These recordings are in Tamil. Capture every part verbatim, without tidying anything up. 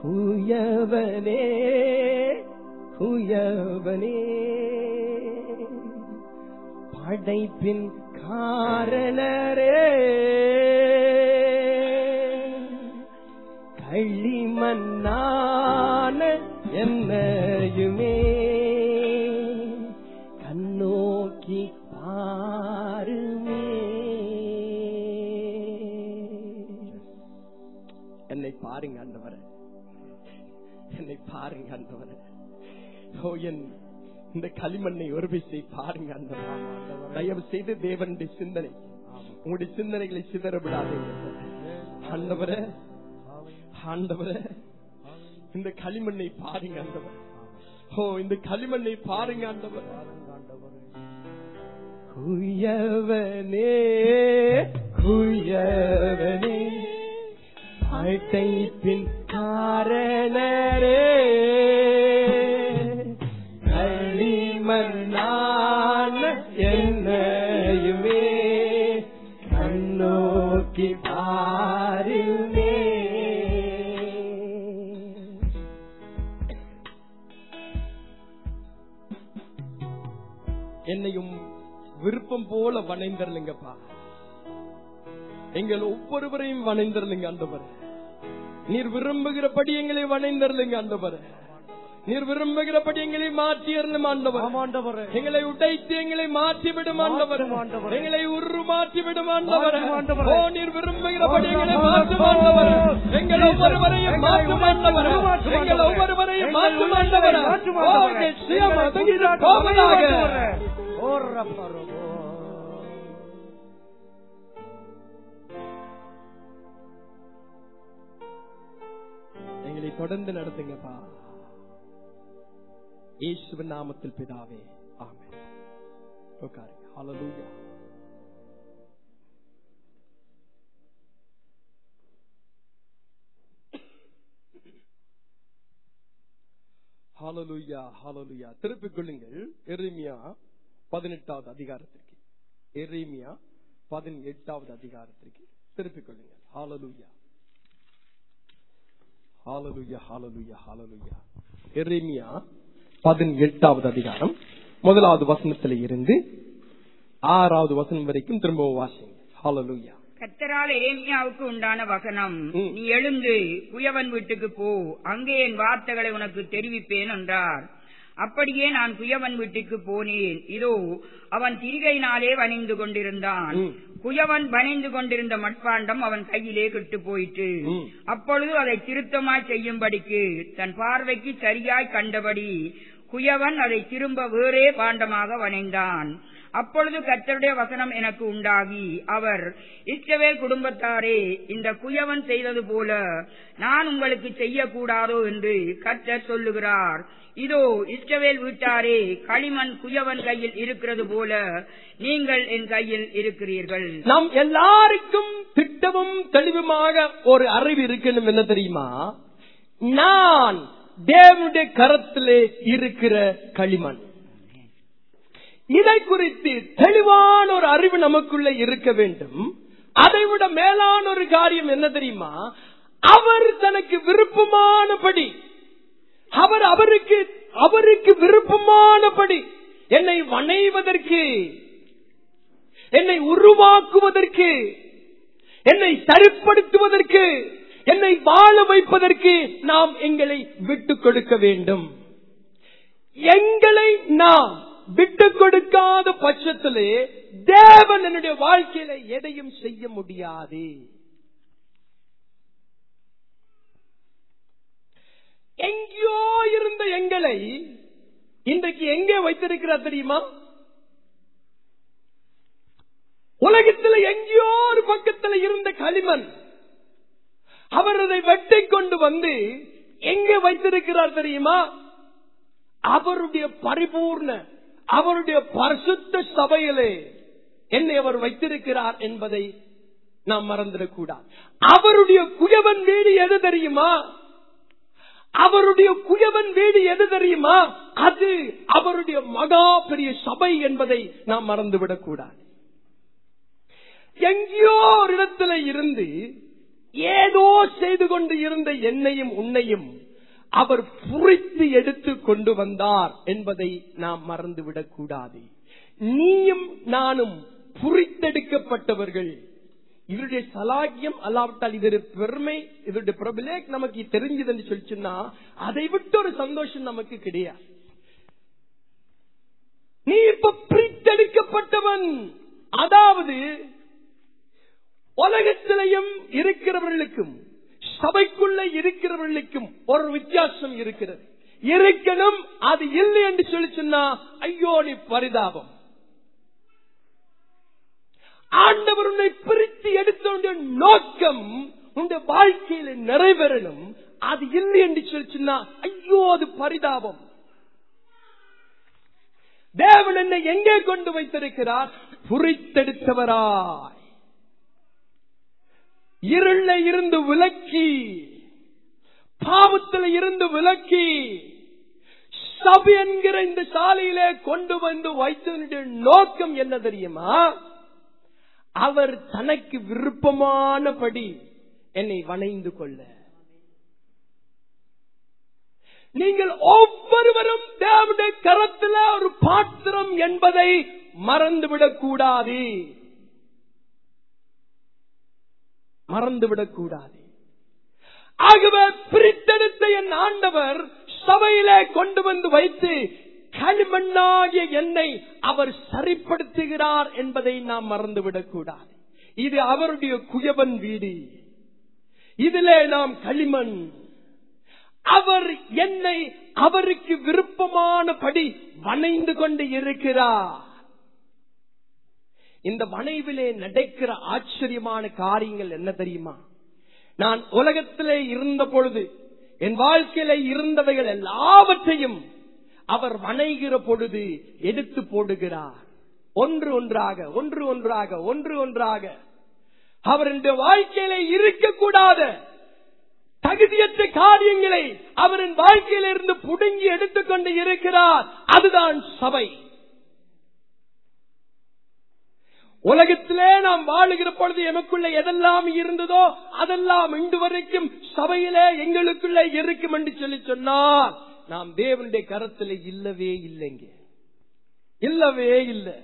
குயவனே குயவனே படைப்பின் காரணரே களிமண்ணான என்னையுமே கண்ணோக்கி பாருமே. என்னை பாருங்க ஆண்டவரே, என்னை பாருங்க ஆண்டவரே. இந்த களிமண்ணை ஒரு விசை பாருங்க ஆண்டவரே. தயவு செய்து தேவனுடைய சிந்தனை, உங்களுடைய சிந்தனைகளை சிதற விடாதீங்க ஆண்டவரே. ஆண்டவரே இந்த களிமண்ணை பாருங்க ஆண்டவரே. ஓ இந்த களிமண்ணை பாருங்க ஆண்டவரே. குயவனே குயவனே படைப்பின் காரணரே களிமண்ணான என்னையுமே கண்ணோக்கி பாருமே. என்னையும் விருப்பம் போல வணைந்தர்லுங்கப்பா, எங்கள் ஒவ்வொருவரையும் வணைந்தர்லுங்க ஆண்டவரே. நீர் விரும்புகிறபடி எங்களை வணைந்தர்லுங்க ஆண்டவரே. நீர் விரும்புகிறபடி எங்களை மாற்றி அருளும் ஆண்டவரே. எங்களை உடைத்து எங்களை மாற்றி விடும் ஆண்டவரே. எங்களை உரு மாற்றி விடும் ஆண்டவரே. ஓ நீர் விரும்புகிறபடி எங்களை மாற்றும் ஆண்டவரே. எங்கள் ஒவ்வொருவரையும் மாற்றும் ஆண்டவரே. எங்கள் ஒவ்வொருவரையும் மாற்றும் ஆண்டவரே. ஓ நிச்சயம் அதங்கிற கோபமாக எங்களை தொடர்ந்து நடத்துங்கப்பா. இயேசுவின் நாமத்தில் பிதாவே, ஆமென். உட்காருங்க. ஹல்லேலூயா. ஹல்லேலூயா ஹல்லேலூயா. திருப்பிக் கொள்ளுங்கள் எரேமியா பதினெட்டாவது அதிகாரத்திற்கு. எரேமியா பதினெட்டாவது அதிகாரத்திற்கு திருப்பிக் கொள்ளுங்கள். ஹல்லேலூயா ஹல்லேலூயா ஹல்லேலூயா ஹல்லேலூயா. எரேமியா பதினெட்டாவது அதிகாரம் முதலாவது வசனத்தில் இருந்து ஆறாவது வசனம் வரைக்கும் திரும்பவும் வாசிங்க. ஹல்லேலூயா. கர்த்தரால் எரேமியாவுக்கு உண்டான வசனம், நீ எழுந்து குயவன் வீட்டுக்கு போ, அங்கே என் வார்த்தைகளை உனக்கு தெரிவிப்பேன் என்றார். அப்படியே நான் குயவன் வீட்டுக்கு போனேன். இதோ அவன் திரிகையினாலே வணிந்து கொண்டிருந்தான். குயவன் வணிந்து கொண்டிருந்த மட்பாண்டம் அவன் கையிலே கெட்டு போயிற்று. அப்பொழுது அதை திருத்தமாய் செய்யும்படிக்கு தன் பார்வைக்கு சரியாய் கண்டபடி குயவன் அதை திரும்ப வேறே பாண்டமாக வணைந்தான். அப்பொழுது கர்த்தருடைய வசனம் எனக்கு உண்டாகி, அவர், இஸ்ரவேல் குடும்பத்தாரே, இந்த குயவன் செய்தது போல நான் உங்களுக்கு செய்யக்கூடாதோ என்று கர்த்தர் சொல்லுகிறார். இதோ இஸ்ரவேல் வீட்டாரே, களிமண் குயவன் கையில் இருக்கிறது போல நீங்கள் என் கையில் இருக்கிறீர்கள். நாம் எல்லாருக்கும் திட்டமும் தெளிவுமாக ஒரு அறிவு இருக்கணும். என்ன தெரியுமா? நான் தேவனுடைய கரத்திலே இருக்கிற களிமண். இதை குறித்து தெளிவான ஒரு அறிவு நமக்குள்ள இருக்க வேண்டும். அதைவிட மேலான ஒரு காரியம் என்ன தெரியுமா? அவர் தனக்கு விருப்பமானபடி, அவர் அவருக்கு அவருக்கு விருப்பமானபடி என்னை வணைவதற்கு, என்னை உருவாக்குவதற்கு, என்னை சரிப்படுத்துவதற்கு, என்னை வாழ வைப்பதற்கு நாம் எங்களை விட்டுக் கொடுக்க வேண்டும். எங்களை நாம் விட்டுக் கொடுக்காத பட்சத்திலே தேவன் என்னுடைய வாழ்க்கையில எதையும் செய்ய முடியாது. எங்கேயோ இருந்த எங்களை இன்றைக்கு எங்கே வைத்திருக்கிறார் தெரியுமா? உலகத்தில் எங்கேயோ ஒரு பக்கத்தில் இருந்த களிமண் அவர் அதை வெட்டி கொண்டு வந்து எங்கே வைத்திருக்கிறார் தெரியுமா? அவருடைய பரிபூர்ண, அவருடைய பரிசுத்த சபையிலே என்னை அவர் வைத்திருக்கிறார் என்பதை நாம் மறந்துடக்கூடாது. அவருடைய குயவன் வீடு எது தெரியுமா? அவருடைய குயவன் வீடு எது தெரியுமா? அது அவருடைய மகா பெரிய சபை என்பதை நாம் மறந்துவிடக் கூடாது. எங்கேயோ ஒரு இடத்துல இருந்து ஏதோ செய்து கொண்டு இருந்த என்னையும் உன்னையும் அவர் புரித்து எடுத்து கொண்டு வந்தார் என்பதை நாம் மறந்துவிடக் கூடாது. நீயும் நானும் புரித்தெடுக்கப்பட்டவர்கள். இவருடைய சலாகியம் அல்லாவிட்டால் இதோட பெருமை, இதோட பிரபலே நமக்கு தெரிஞ்சது என்று சொல்லி சொன்னா அதை விட்டு ஒரு சந்தோஷம் நமக்கு கிடையாது. நீ இப்ப பிரித்தெடுக்கப்பட்டவன். அதாவது உலகத்திலையும் இருக்கிறவர்களுக்கும் சபைக்குள்ள இருக்கிறவர்களுக்கும் ஒரு வித்தியாசம் இருக்கிறது. இருக்கணும், அது இல்லை என்று சொல்லி சொன்னா ஐயோ நீ பரிதாபம். ஆண்டவர் உன்னை பிரித்து எடுத்த நோக்கம் உன்னுடைய வாழ்க்கையில நிறைவேறணும். அது இல்லை என்று சொல்லி சொன்னா ஐயோ அது பரிதாபம். தேவன் என்னை எங்கே கொண்டு வைத்திருக்கிறார்? புரித்தெடுத்தவராய் இருள இருந்து விலக்கி, பாவத்தில் இருந்து விலக்கி, சபை என்கிற இந்த சாலையிலே கொண்டு வந்து வைத்ததனுடைய நோக்கம் என்ன தெரியுமா? அவர் தனக்கு விருப்பமானபடி என்னை வணைந்து கொள்ள. நீங்கள் ஒவ்வொருவரும் தேவனுடைய கரத்தில் ஒரு பாத்திரம் என்பதை மறந்துவிடக் கூடாது, மறந்துவிடக் கூடாது. ஆகவே பிரித்தெடுத்த என் ஆண்டவர் சபையிலே கொண்டு வந்து வைத்து களிமண்ணாகிய என்னை அவர் சரிப்படுத்துகிறார் என்பதை நாம் மறந்துவிடக் கூடாது. இது அவருடைய குயவன் வீடு. இதிலே நாம் களிமண். அவர் என்னை அவருக்கு விருப்பமானபடி வணைந்து கொண்டு இருக்கிறார். இந்த வணைவிலே நடக்கிற ஆச்சரியமான காரியங்கள் என்ன தெரியுமா? நான் உலகத்திலே இருந்த பொழுது என் வாழ்க்கையில இருந்தவைகள் எல்லாவற்றையும் அவர் வணைகிற பொழுது எடுத்து போடுகிறார். ஒன்று ஒன்றாக ஒன்று ஒன்றாக ஒன்று ஒன்றாக அவருடைய வாழ்க்கையில இருக்கக்கூடாத தகுதியற்ற காரியங்களை அவரின் வாழ்க்கையில இருந்து புடுங்கி எடுத்துக்கொண்டு இருக்கிறார். அதுதான் சபை. உலகத்திலே நாம் வாழுகிற பொழுது எமக்குள்ள எதெல்லாம் இருந்ததோ அதெல்லாம் இன்று வரைக்கும் சபையிலே எங்களுக்குள்ள இருக்கும் என்று சொல்லி சொன்னால் நாம் தேவனுடைய கரத்தில் இல்லவே இல்லைங்க, இல்லவே இல்லை.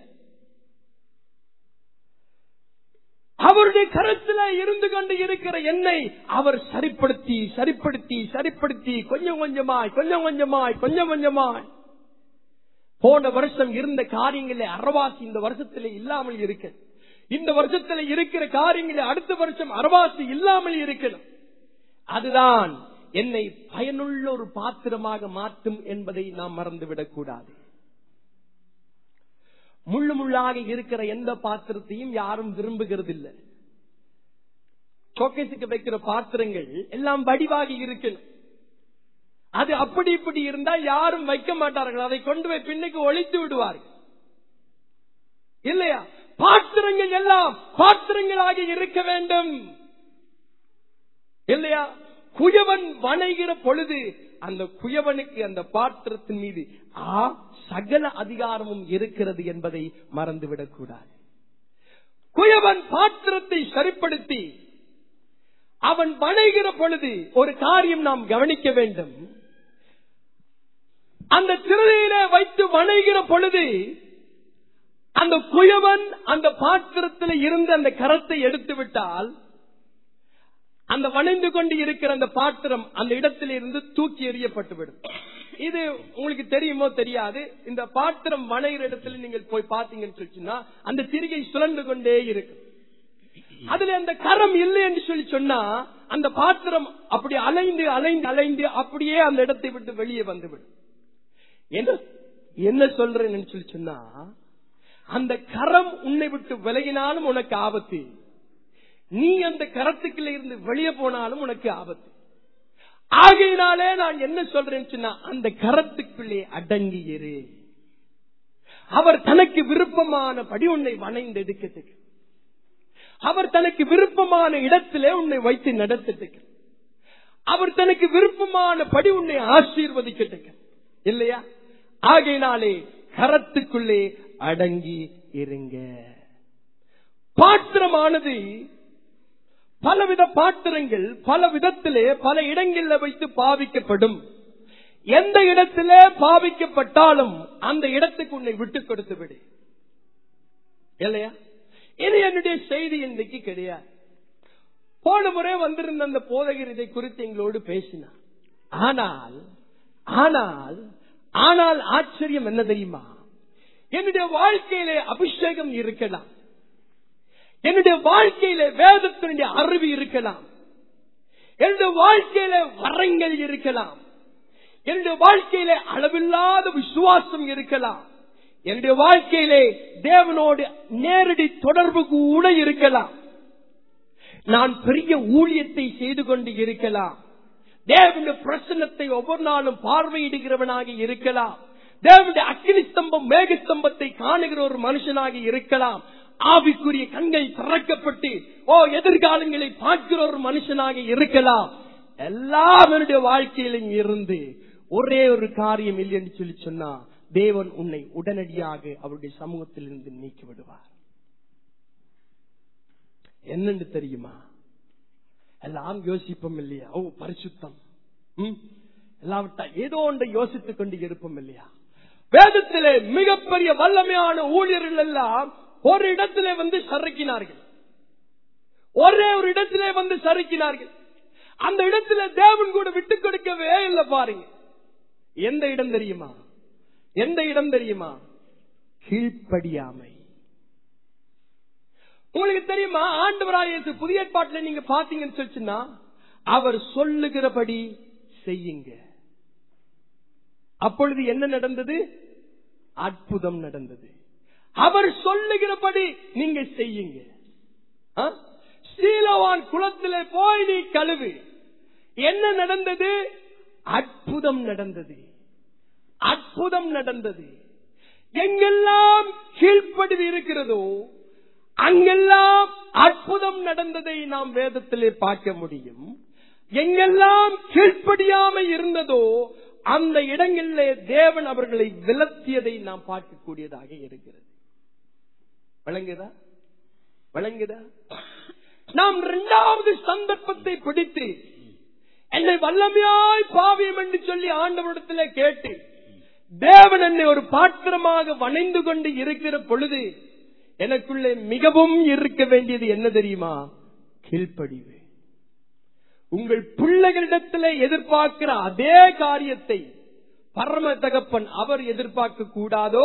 அவருடைய கரத்தில் இருந்து கொண்டு இருக்கிற என்னை அவர் சரிப்படுத்தி சரிப்படுத்தி சரிப்படுத்தி கொஞ்சம் கொஞ்சமாய் கொஞ்சம் கொஞ்சமாய் கொஞ்சம் கொஞ்சமாய் போன வருஷம் இருந்த காரியங்களே அறவாசி இந்த வருஷத்திலே இல்லாமல் இருக்க, இந்த வருஷத்துல இருக்கிற காரியங்களே அடுத்த வருஷம் அறவாசி இல்லாமல் இருக்கணும். அதுதான் என்னை பயனுள்ள ஒரு பாத்திரமாக மாற்றும் என்பதை நாம் மறந்துவிடக் கூடாது. முள்ளு முள்ளாக இருக்கிற எந்த பாத்திரத்தையும் யாரும் விரும்புகிறது இல்லை. சோகேசுக்கு வைக்கிற பாத்திரங்கள் எல்லாம் வடிவாகி இருக்கணும். அது அப்படி இப்படி இருந்தா யாரும் வைக்க மாட்டார்கள். அதை கொண்டு போய் பின்னுக்கு ஒழித்து விடுவார்கள் இல்லையா? பாத்திரங்கள் எல்லாம் பாத்திரங்களாக இருக்க வேண்டும் இல்லையா? குயவன் வணைகிற பொழுது அந்த குயவனுக்கு அந்த பாத்திரத்தின் மீது ஆ சகல அதிகாரமும் இருக்கிறது என்பதை மறந்துவிடக் கூடாது. குயவன் பாத்திரத்தை சரிப்படுத்தி அவன் வணைகிற பொழுது ஒரு காரியம் நாம் கவனிக்க வேண்டும். அந்த திருநில வைத்து வணைகிற பொழுது அந்த குயவன் அந்த பாத்திரத்தில் இருந்து அந்த கரத்தை எடுத்து விட்டால் அந்த வணைந்து கொண்டு இருக்கிற அந்த பாத்திரம் அந்த இடத்தில் இருந்து தூக்கி எறியப்பட்டுவிடும். இது உங்களுக்கு தெரியுமோ தெரியாது. இந்த பாத்திரம் வணைகிற இடத்துல நீங்கள் போய் பார்த்தீங்கன்னு சொல்லிச்சுன்னா அந்த திரிகை சுழன்று கொண்டே இருக்கு. அதுல அந்த கரம் இல்லை என்று சொல்லி சொன்னா அந்த பாத்திரம் அப்படி அலைந்து அலைந்து அலைந்து அப்படியே அந்த இடத்தை விட்டு வெளியே வந்துவிடும். என்ன சொல்றேன்னு சொல்லி சொன்னா அந்த கரம் உன்னை விட்டு விலகினாலும் உனக்கு ஆபத்து, நீ அந்த கரத்துக்குள்ள இருந்து வெளியே போனாலும் உனக்கு ஆபத்து. ஆகையினாலே நான் என்ன சொல்றேன்னு சொன்னா அந்த கரத்துக்குள்ளே அடங்கி இரு. அவர் தனக்கு விருப்பமான படி உன்னை வணைந்து எடுக்கிறதுக்கு, அவர் தனக்கு விருப்பமான இடத்திலே உன்னை வைத்து நடத்துறதுக்கு, அவர் தனக்கு விருப்பமான படி உன்னை ஆசீர்வதிக்கிறதுக்கு இல்லையா? ஆகையினாலே கரத்துக்குள்ளே அடங்கி இருங்க. பாத்திரமானது பலவித பாத்திரங்கள் பல விதத்திலே பல இடங்களில் வைத்து பாவிக்கப்படும். எந்த இடத்திலே பாவிக்கப்பட்டாலும் அந்த இடத்துக்கு உன்னை விட்டுக் கொடுத்து விடு இல்லையா? இது என்னுடைய செய்தி இன்றைக்கு கிடையாது. போன முறை வந்திருந்த அந்த போதகர் இதை குறித்து எங்களோடு பேசினார். ஆனால் ஆனால் ஆனால் ஆச்சரியம் என்ன தெரியுமா? என்னுடைய வாழ்க்கையிலே அபிஷேகம் இருக்கலாம், என்னுடைய வாழ்க்கையில வேதத்தினுடைய அறிவு இருக்கலாம், என்னுடைய வாழ்க்கையில வரங்கள் இருக்கலாம், என்னுடைய வாழ்க்கையில அளவில்லாத விசுவாசம் இருக்கலாம், என்னுடைய வாழ்க்கையிலே தேவனோடு நேரடி தொடர்பு கூட இருக்கலாம், நான் பெரிய ஊழியத்தை செய்து கொண்டு இருக்கலாம், தேவனுடைய பிரசன்னத்தை ஒவ்வொரு நாளும் பார்வையிடுகிறவனாக இருக்கலாம், தேவனுடைய அக்கினி ஸ்தம்பம் மேக ஸ்தம்பத்தை காணுகிற ஒரு மனுஷனாக இருக்கலாம், ஆவிக்குரிய கண்கள் திறக்கப்பட்டு ஓ எதிர்காலங்களை பார்க்கிற ஒரு மனுஷனாக இருக்கலாம். எல்லாம் என்னுடைய வாழ்க்கையிலும் இருந்து ஒரே ஒரு காரியம் இல்லை என்று சொல்லி சொன்னா, தேவன் உன்னை உடனடியாக அவருடைய சமூகத்தில் இருந்து நீக்கி விடுவார். என்னன்னு தெரியுமா? எல்லாம் யோசிப்போம் இல்லையா? ஓ பரிசுத்தம் எல்லாவற்ற ஏதோ ஒன்றை யோசித்துக் கொண்டு இருப்போம் இல்லையா? வேதத்திலே மிகப்பெரிய வல்லமையான ஊழியர்கள் எல்லாம் ஒரு இடத்திலே வந்து சறுக்கினார்கள், ஒரே ஒரு இடத்திலே வந்து சறுக்கினார்கள். அந்த இடத்துல தேவன் கூட விட்டுக் கொடுக்கவே இல்லை. பாருங்க, எந்த இடம் தெரியுமா? எந்த இடம் தெரியுமா? கீழ்ப்படியாமை. உங்களுக்கு தெரியுமா? ஆண்டவராகிய புதிய ஏற்பாட்டில் நீங்க பாத்தீங்கன்னு சொல்லிச்சுன்னா, அவர் சொல்லுகிறபடி செய்யுங்க. அப்பொழுது என்ன நடந்தது? அற்புதம் நடந்தது. அவர் சொல்லுகிறபடி நீங்க செய்யுங்க. சீலோவான் குளத்திலே போய் நீ கழுவு. என்ன நடந்தது? அற்புதம் நடந்தது. அற்புதம் நடந்தது. எங்கெல்லாம் கீழ்ப்படிவு இருக்கிறதோ அங்கெல்லாம் அற்புதம் நடந்ததை நாம் வேதத்திலே பார்க்க முடியும். எங்கெல்லாம் கீழ்ப்படியாமை இருந்ததோ அந்த இடங்களிலே தேவன் அவர்களை விலத்தியதை நாம் பார்க்கக்கூடியதாக இருக்கிறது. வழங்குதா? வழங்குதா? நாம் இரண்டாவது சந்தர்ப்பத்தை பிடித்து என்னை வல்லமையாய் பாவியம் என்று சொல்லி ஆண்டவரிடத்திலே கேட்டு தேவன் என்னை ஒரு பாத்திரமாக வணைந்து கொண்டு இருக்கிற பொழுது எனக்குள்ளே மிகவும் இருக்க வேண்டியது என்ன தெரியுமா? கீழ்ப்படிவு. உங்கள் பிள்ளைகளிடத்திலே எதிர்பார்க்கிற அதே காரியத்தை பரம தகப்பன் அவர் எதிர்பார்க்க கூடாதோ?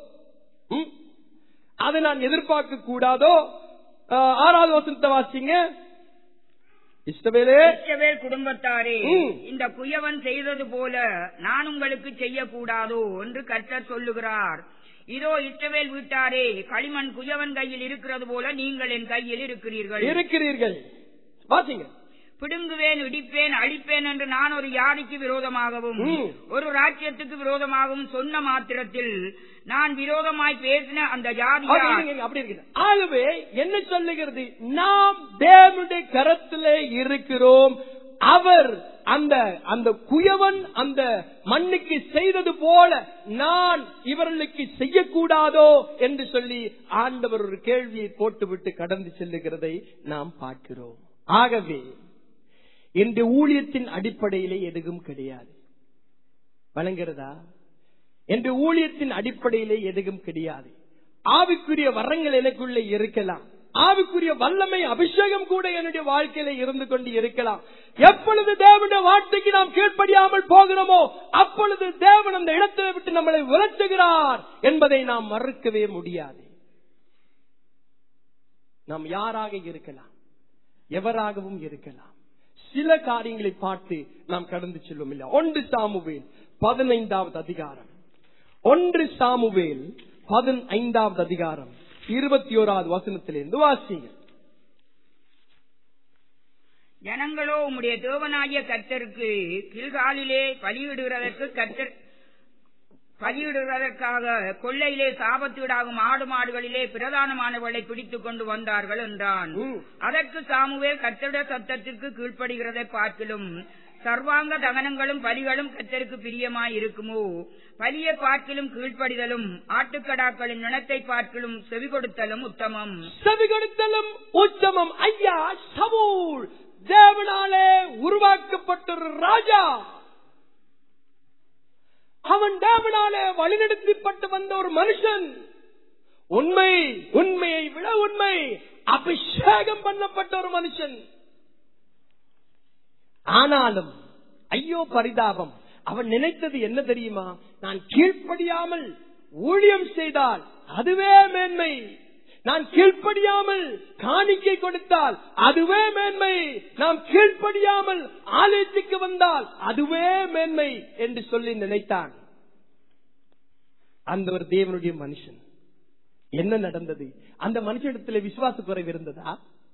அதை நான் எதிர்பார்க்க கூடாதோ? ஆறாவது வசனத்தை வாசிங்க. இஸ்ரவேலே, இஸ்ரவேல் குடும்பத்தாரே, இந்த குயவன் செய்தது போல நான் உங்களுக்கு செய்யக்கூடாதோ என்று கர்த்தர் சொல்லுகிறார். இதோ இஸ்ரவேல் வீட்டாரே, களிமண் குயவன் கையில் இருக்கிறது போல நீங்கள் என் கையில் இருக்கிறீர்கள் இருக்கிறீர்கள் வாசிங்க. பிடுங்குவேன், இடிப்பேன், அழிப்பேன் என்று நான் ஒரு யானைக்கு விரோதமாகவும் ஒரு ராஜ்யத்துக்கு விரோதமாகவும் சொன்ன மாத்திரத்தில் நான் விரோதமாய் பேசின அந்த ஜாதியார். அப்படி இருக்கு. ஆகவே என்ன சொல்லுகிறது? நாம் தேவனுடைய கரத்திலே இருக்கிறோம். அவர் அந்த அந்த குயவன் அந்த மண்ணுக்கு செய்தது போல நான் இவர்களுக்கு செய்யக்கூடாதோ என்று சொல்லி ஆண்டவர் ஒரு கேள்வியை போட்டுவிட்டு கடந்து செல்லுகிறதை நாம் பார்க்கிறோம். ஆகவே இந்த ஊழியத்தின் அடிப்படையிலே எதுவும் கிடையாது. வழங்குகிறதா? என்ற ஊழியத்தின் அடிப்படையிலே எதுவும் கிடையாது. ஆவிக்குரிய வரங்கள் எனக்குள்ளே இருக்கலாம், ஆவிக்குரிய வல்லமை அபிஷேகம் கூட என்னுடைய வாழ்க்கையில இருந்து கொண்டு இருக்கலாம். எப்பொழுது தேவனுடைய வார்த்தைக்கு நாம் கீழ்ப்படியாமல் போகிறோமோ அப்பொழுது தேவன் அந்த இடத்தை விட்டு நம்மளை விரட்டுகிறார் என்பதை நாம் மறுக்கவே முடியாது. நாம் யாராக இருக்கலாம், எவராகவும் இருக்கலாம். சில காரியங்களை பார்த்து நாம் கடந்து செல்வோம் இல்லையா? ஒன்று சாமுவேல் பதினைந்தாவது அதிகாரம், ஒன்று சாமுவேல் பதினைந்தாவது அதிகாரம் இருபத்தி ஓராவது வசனத்திலிருந்து வாசிங்க. ஜனங்களோ உம்முடைய தேவனாகிய கர்த்தருக்கு கில்காலிலே பலியிடுகிறதற்கு கர்த்தர் பலியிடுவதற்காக கொள்ளையிலே சாபத்தீடாகும் ஆடு மாடுகளிலே பிரதானமானவர்களை பிடித்துக் கொண்டு வந்தார்கள் என்றான். அதற்கு சாமுவேல் கர்த்தருடைய சத்தத்திற்கு கீழ்ப்படுகிறதை பார்க்கிலும் சர்வாங்க தகனங்களும் பலிகளும் கர்த்தருக்கு பிரியமாய் இருக்குமோ? பலியை பார்க்கிலும் கீழ்ப்படிதலும் ஆட்டுக்கடாக்களின் நிலத்தை பார்க்கிலும் செவி கொடுத்தலும் உத்தமம். செவி கொடுத்தலும் உத்தமம். ஐயா, சவுல் தேவனாலே உருவாக்கப்பட்ட ஒரு ராஜா. அவன் தேவனாலே வழிநடத்தப்பட்டு வந்த ஒரு மனுஷன். உண்மை, உண்மையை விட உண்மை, அபிஷேகம் பண்ணப்பட்ட ஒரு மனுஷன். ஆனாலும் ஐயோ பரிதாபம், அவன் நினைத்தது என்ன தெரியுமா? நான் கீழ்ப்படியாமல் ஊழியம் செய்தால் அதுவே மேன்மை, நான் கீழ்ப்படியாமல் காணிக்கை கொடுத்தால் அதுவே மேன்மை, நாம் கீழ்ப்படியாமல் ஆலயத்துக்கு வந்தால் அதுவே மேன்மை என்று சொல்லி நினைத்தான் அந்த ஒரு தேவனுடைய மனுஷன். என்ன நடந்தது? அந்த மனுஷனிடத்தில் விசுவாச குறைவு இருந்ததா?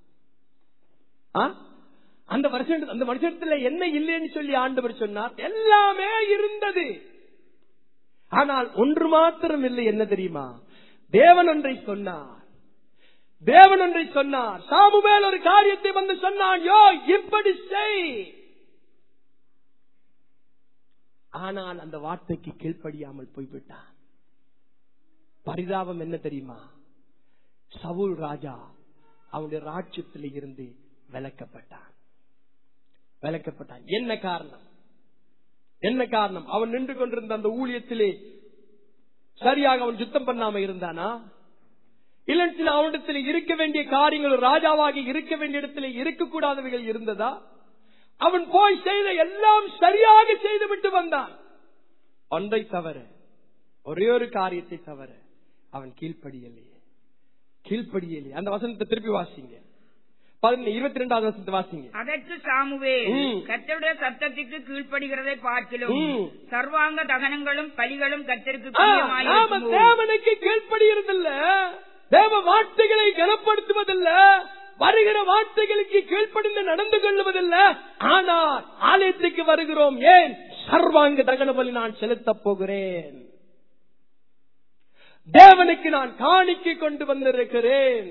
அந்த வருஷம் அந்த மனுஷத்துல என்ன இல்லைன்னு சொல்லி ஆண்டவர் சொன்னார்? எல்லாமே இருந்தது. ஆனால் ஒன்று மாத்திரம் இல்லை. என்ன தெரியுமா? தேவன் ஒன்றை சொன்னார். தேவன் ஒன்றை சொன்னார். சாமுவேல் ஒரு காரியத்தை வந்து சொன்னான், யோ இப்படி செய். ஆனால் அந்த வார்த்தைக்கு கீழ்ப்படியாமல் போய்விட்டான். பரிதாபம் என்ன தெரியுமா? சவுல் ராஜா அவனுடைய ராஜ்யத்தில் இருந்து விலக்கப்பட்டான். விலக்கப்பட்டான். என்ன காரணம்? என்ன காரணம்? அவன் நின்று கொண்டிருந்த அந்த ஊழியத்திலே சரியாக அவன் சுத்தம் பண்ணாம இருந்தானா? இல்ல அவனிடத்தில் இருக்க வேண்டிய காரியங்கள், ராஜாவாகி இருக்க வேண்டிய இடத்துல இருக்கக்கூடாதவைகள் இருந்ததா? அவன் போய் செய்த எல்லாம் சரியாக செய்து விட்டு வந்தான். ஒன்றை தவிர, ஒரே ஒரு காரியத்தை தவிர அவன் கீழ்ப்படியலையே. கீழ்ப்படியலையே. அந்த வசனத்தை திருப்பி வாசிங்க. இருபத்தி இரண்டாவது வசனத்தை வாசிங்க. அதற்கு சாமுவேல், கர்த்தருடைய சத்தத்துக்கு கீழ்ப்படுகிறதை பார்க்கிலும் சர்வாங்க தகனங்களும் பலிகளும் கர்த்தருக்கு பிரியமாயிருக்கும். தேவனுக்கு கீழ்ப்படுகிறதில்ல, தேவ வார்த்தைகளை கனப்படுத்துவதில்ல, வருகிற வார்த்தைகளுக்கு கீழ்ப்படிந்து நடந்து கொள்வதில்ல. ஆனால் ஆலயத்துக்கு வருகிறோம். ஏன்? சர்வாங்க தகன பலி நான் செலுத்தப் போகிறேன், தேவனுக்கு நான் காணிக்கை கொண்டு வந்திருக்கிறேன்.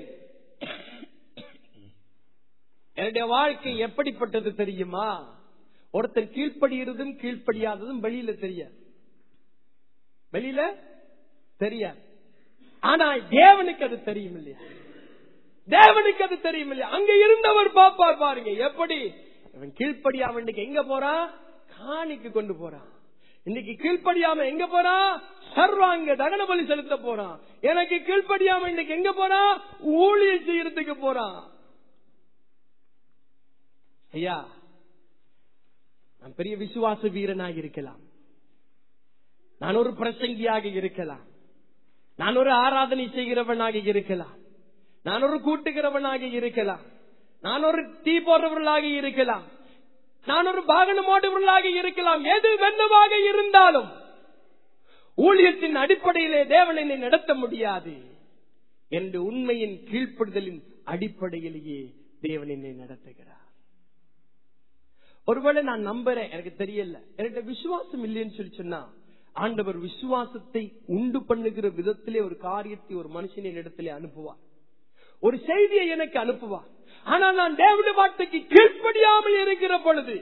என்னுடைய வாழ்க்கை எப்படிப்பட்டது தெரியுமா? ஒருத்தன் கீழ்ப்படிகிறதும் கீழ்ப்படியாததும் வெளியில தெரியாது. வெளியில தெரியாது. ஆனா தேவனுக்கு அது தெரியும் இல்லையா? தேவனுக்கு அது தெரியும் இல்லையா? அங்க இருந்தவர் பாப்பார் பாருங்க, எப்படி இவன் கீழ்ப்படியாம இன்னைக்கு எங்க போறான்? காணிக்கு கொண்டு போறான். இன்னைக்கு கீழ்ப்படியாம எங்க போறான்? சர்வாங்க தகன பலி செலுத்த போறான். எனக்கு கீழ்ப்படியாம இன்னைக்கு எங்க போறான்? ஊழியம் செய்யறதுக்கு போறான். ஐயா, நான் பெரிய விசுவாச வீரனாக இருக்கலாம், நான் ஒரு பிரசங்கியாக இருக்கலாம், நான் ஒரு ஆராதனை செய்கிறவனாக இருக்கலாம், நான் ஒரு கூட்டுகிறவனாக இருக்கலாம், நான் ஒரு தீ போடுறவர்களாக இருக்கலாம், நான் ஒரு வாகனம் ஓடுவர்களாக இருக்கலாம். எது வென்னமாக இருந்தாலும் ஊழியத்தின் அடிப்படையிலே தேவன் என்னை நடத்த முடியாது என்று உண்மையின் கீழ்ப்படுதலின் அடிப்படையிலேயே தேவன் என்னை நடத்துகிறார். ஒருவேளை நான் நம்புறேன், எனக்கு தெரியல, எனக்கு விசுவாசம் இல்லைன்னு சொல்லி சொன்னா, ஆண்டவர் விசுவாசத்தை உண்டு பண்ணுகிற விதத்திலே ஒரு காரியத்தை ஒரு மனுஷனின் இடத்திலே அனுப்புவார், ஒரு செய்தியை எனக்கு அனுப்புவார். ஆனால் நான் தேவனுடைய வார்த்தைக்கு கீழ்ப்படியாமல் இருக்கிற பொழுது,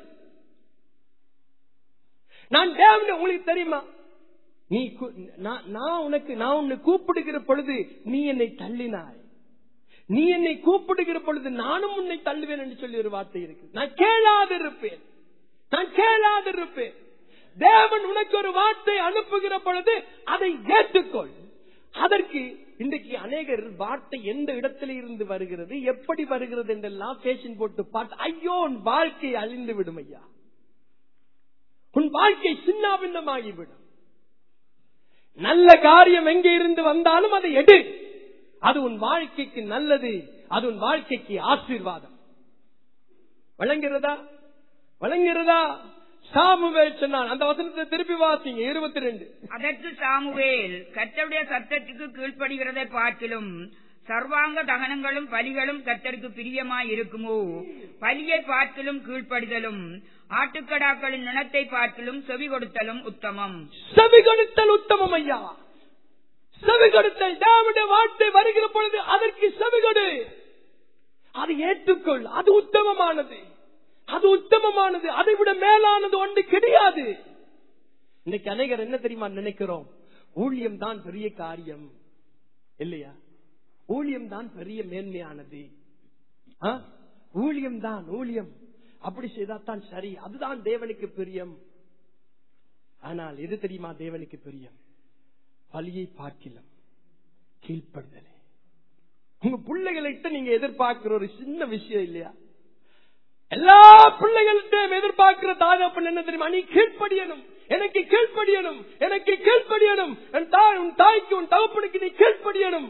நான் தேவனை, உங்களுக்கு தெரியுமா, நீ நான் உனக்கு நான் உன்னை கூப்பிடுகிற பொழுது நீ என்னை தள்ளினாய், நீ என்னை கூப்பிடுகிற பொழுது நானும் உன்னை தள்ளுவேன் என்று சொல்லி ஒரு வார்த்தை இருக்கு. நான் கேளாதிருப்பேன், நான் கேளாதிருப்பேன். தேவன் உனக்கு ஒரு வார்த்தை அனுப்புகிற பொழுது அதை ஏற்றுக்கொள். அதற்கு இன்றைக்கு அநேகர் வார்த்தை எந்த இடத்துல இருந்து வருகிறது, எப்படி வருகிறது என்றெல்லாம் பேஷன் போட்டு பார்த்து, ஐயோ உன் வாழ்க்கை அழிந்து விடும் ஐயா, உன் வாழ்க்கை சின்னாபின்னமாகிவிடும். நல்ல காரியம் எங்கே இருந்து வந்தாலும் அதை எடு, அது உன் வாழ்க்கைக்கு நல்லது, அது உன் வாழ்க்கைக்கு ஆசீர்வாதம். வழங்குகிறதா? வழங்குகிறதா? சாமுவேல் சொன்னான். அந்த வசனத்தை திருப்பி வாசிங்க. இருபத்தி ரெண்டு. அதற்கு சாமுவேல், கர்த்தருடைய சத்தத்துக்கு கீழ்ப்படுகிறதை பார்க்கிலும் சர்வாங்க தகனங்களும் பலிகளும் கர்த்தருக்கு பிரியமாய் இருக்குமோ? பலியை பார்க்கிலும் கீழ்ப்படிதலும் ஆட்டுக்கடாக்களின் நிலத்தை பார்க்கிலும் செவி கொடுத்தலும் உத்தமம். செவி கொடுத்தல் உத்தமம் ஐயா, செவி கொடுத்தல். தேவனுடைய வார்த்தை வருகிற பொழுது அதற்கு செவி கொடு, அதை ஏற்றுக்கொள், அது உத்தமமானது. அது உத்தமமானது, அதை விட மேலானது ஒன்று கிடையாது. இன்னைக்கு அநேகர் என்ன தெரியுமா நினைக்கிறோம், ஊழியம் தான் பெரிய காரியம் இல்லையா, ஊழியம் தான் பெரிய மேன்மையானது, ஊழியம் தான் ஊழியம் அப்படி செய்தாதான் சரி, அதுதான் தேவனுக்கு பிரியம். ஆனால் எது தெரியுமா தேவனுக்கு பிரியம்? பலியை பார்க்கிலும் கீழ்ப்படுதலே. உங்க பிள்ளைகள்கிட்ட நீங்க எதிர்பார்க்கிற ஒரு சின்ன விஷயம் இல்லையா? எல்லா பிள்ளைகள்கிட்ட எதிர்பார்க்கிற தாகப்பன் என்ன தெரியுமா? நீ கீழ்ப்படியணும், எனக்கு கீழ்ப்படியணும், எனக்கு கீழ்ப்படியணும், உன் தாய்க்கு உன் தகப்பனுக்கு நீ கீழ்ப்படியணும்.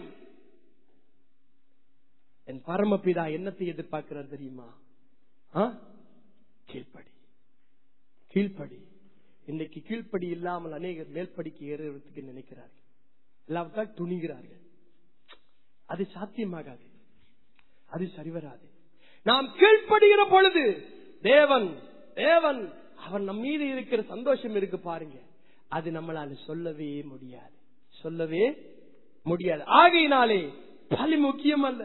என் பரமபிதா என்னத்தை எதிர்பார்க்கிறார் தெரியுமா? கீழ்ப்படி, கீழ்ப்படி. இன்னைக்கு கீழ்ப்படி இல்லாமல் அநேகர் மேல்படிக்கு ஏறுவதற்கு நினைக்கிறார்கள், எல்லாவற்றால் துணிகிறார்கள். அது சாத்தியமாகாது, அது சரிவராது. நாம் கீழ்ப்படுகிற பொழுது தேவன் தேவன் அவர் நம் மீது இருக்கிற சந்தோஷம் இருக்கு பாருங்க, அது நம்மளால சொல்லவே முடியாது, சொல்லவே முடியாது. ஆகையினாலே பலி முக்கியம் அல்ல,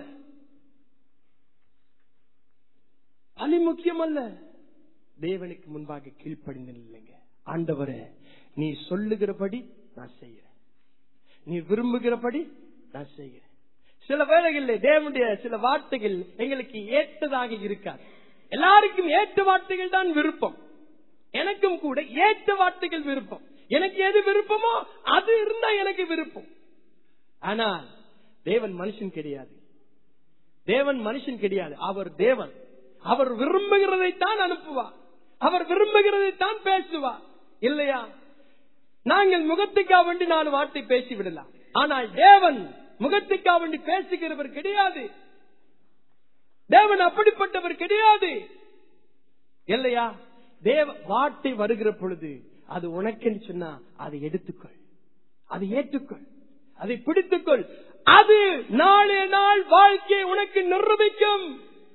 பலி முக்கியம் அல்ல. தேவனுக்கு முன்பாக கீழ்ப்படிந்து இல்லைங்க. ஆண்டவரே, நீ சொல்லுகிறபடி நான் செய்கிறேன், நீ விரும்புகிறபடி நான் செய்கிறேன். சில வேளைகளில் தேவனுடைய சில வார்த்தைகள் எங்களுக்கு ஏற்றதாக இருக்காது. எல்லாருக்கும் ஏற்ற வார்த்தைகள் தான் விருப்பம், எனக்கும் கூட ஏற்ற வார்த்தைகள் விருப்பம். எனக்கு எது விருப்பமோ அது இருந்தா எனக்கு விருப்பம். ஆனால் தேவன் மனுஷன் கிடையாது, தேவன் மனுஷன் கிடையாது. அவர் தேவன், அவர் விரும்புகிறதைத்தான் அனுப்புவார், அவர் விரும்புகிறதைத்தான் பேசுவார் இல்லையா? நாங்கள் முகத்துக்கா வேண்டி நான் வார்த்தை பேசி விடலாம், ஆனால் தேவன் முகத்துக்கா வேண்டி பேசுகிறவர் கிடையாது. தேவன் அப்படிப்பட்டவர் கிடையாது இல்லையா? தேவ வார்த்தை வருகிற பொழுது அது உனக்குன்னு சொன்னா அதை எடுத்துக்கொள், அதை ஏற்றுக்கொள், அதை பிடித்துக்கொள். அது நாளே நாள் வாழ்க்கையை உனக்கு நிரூபிக்கும்.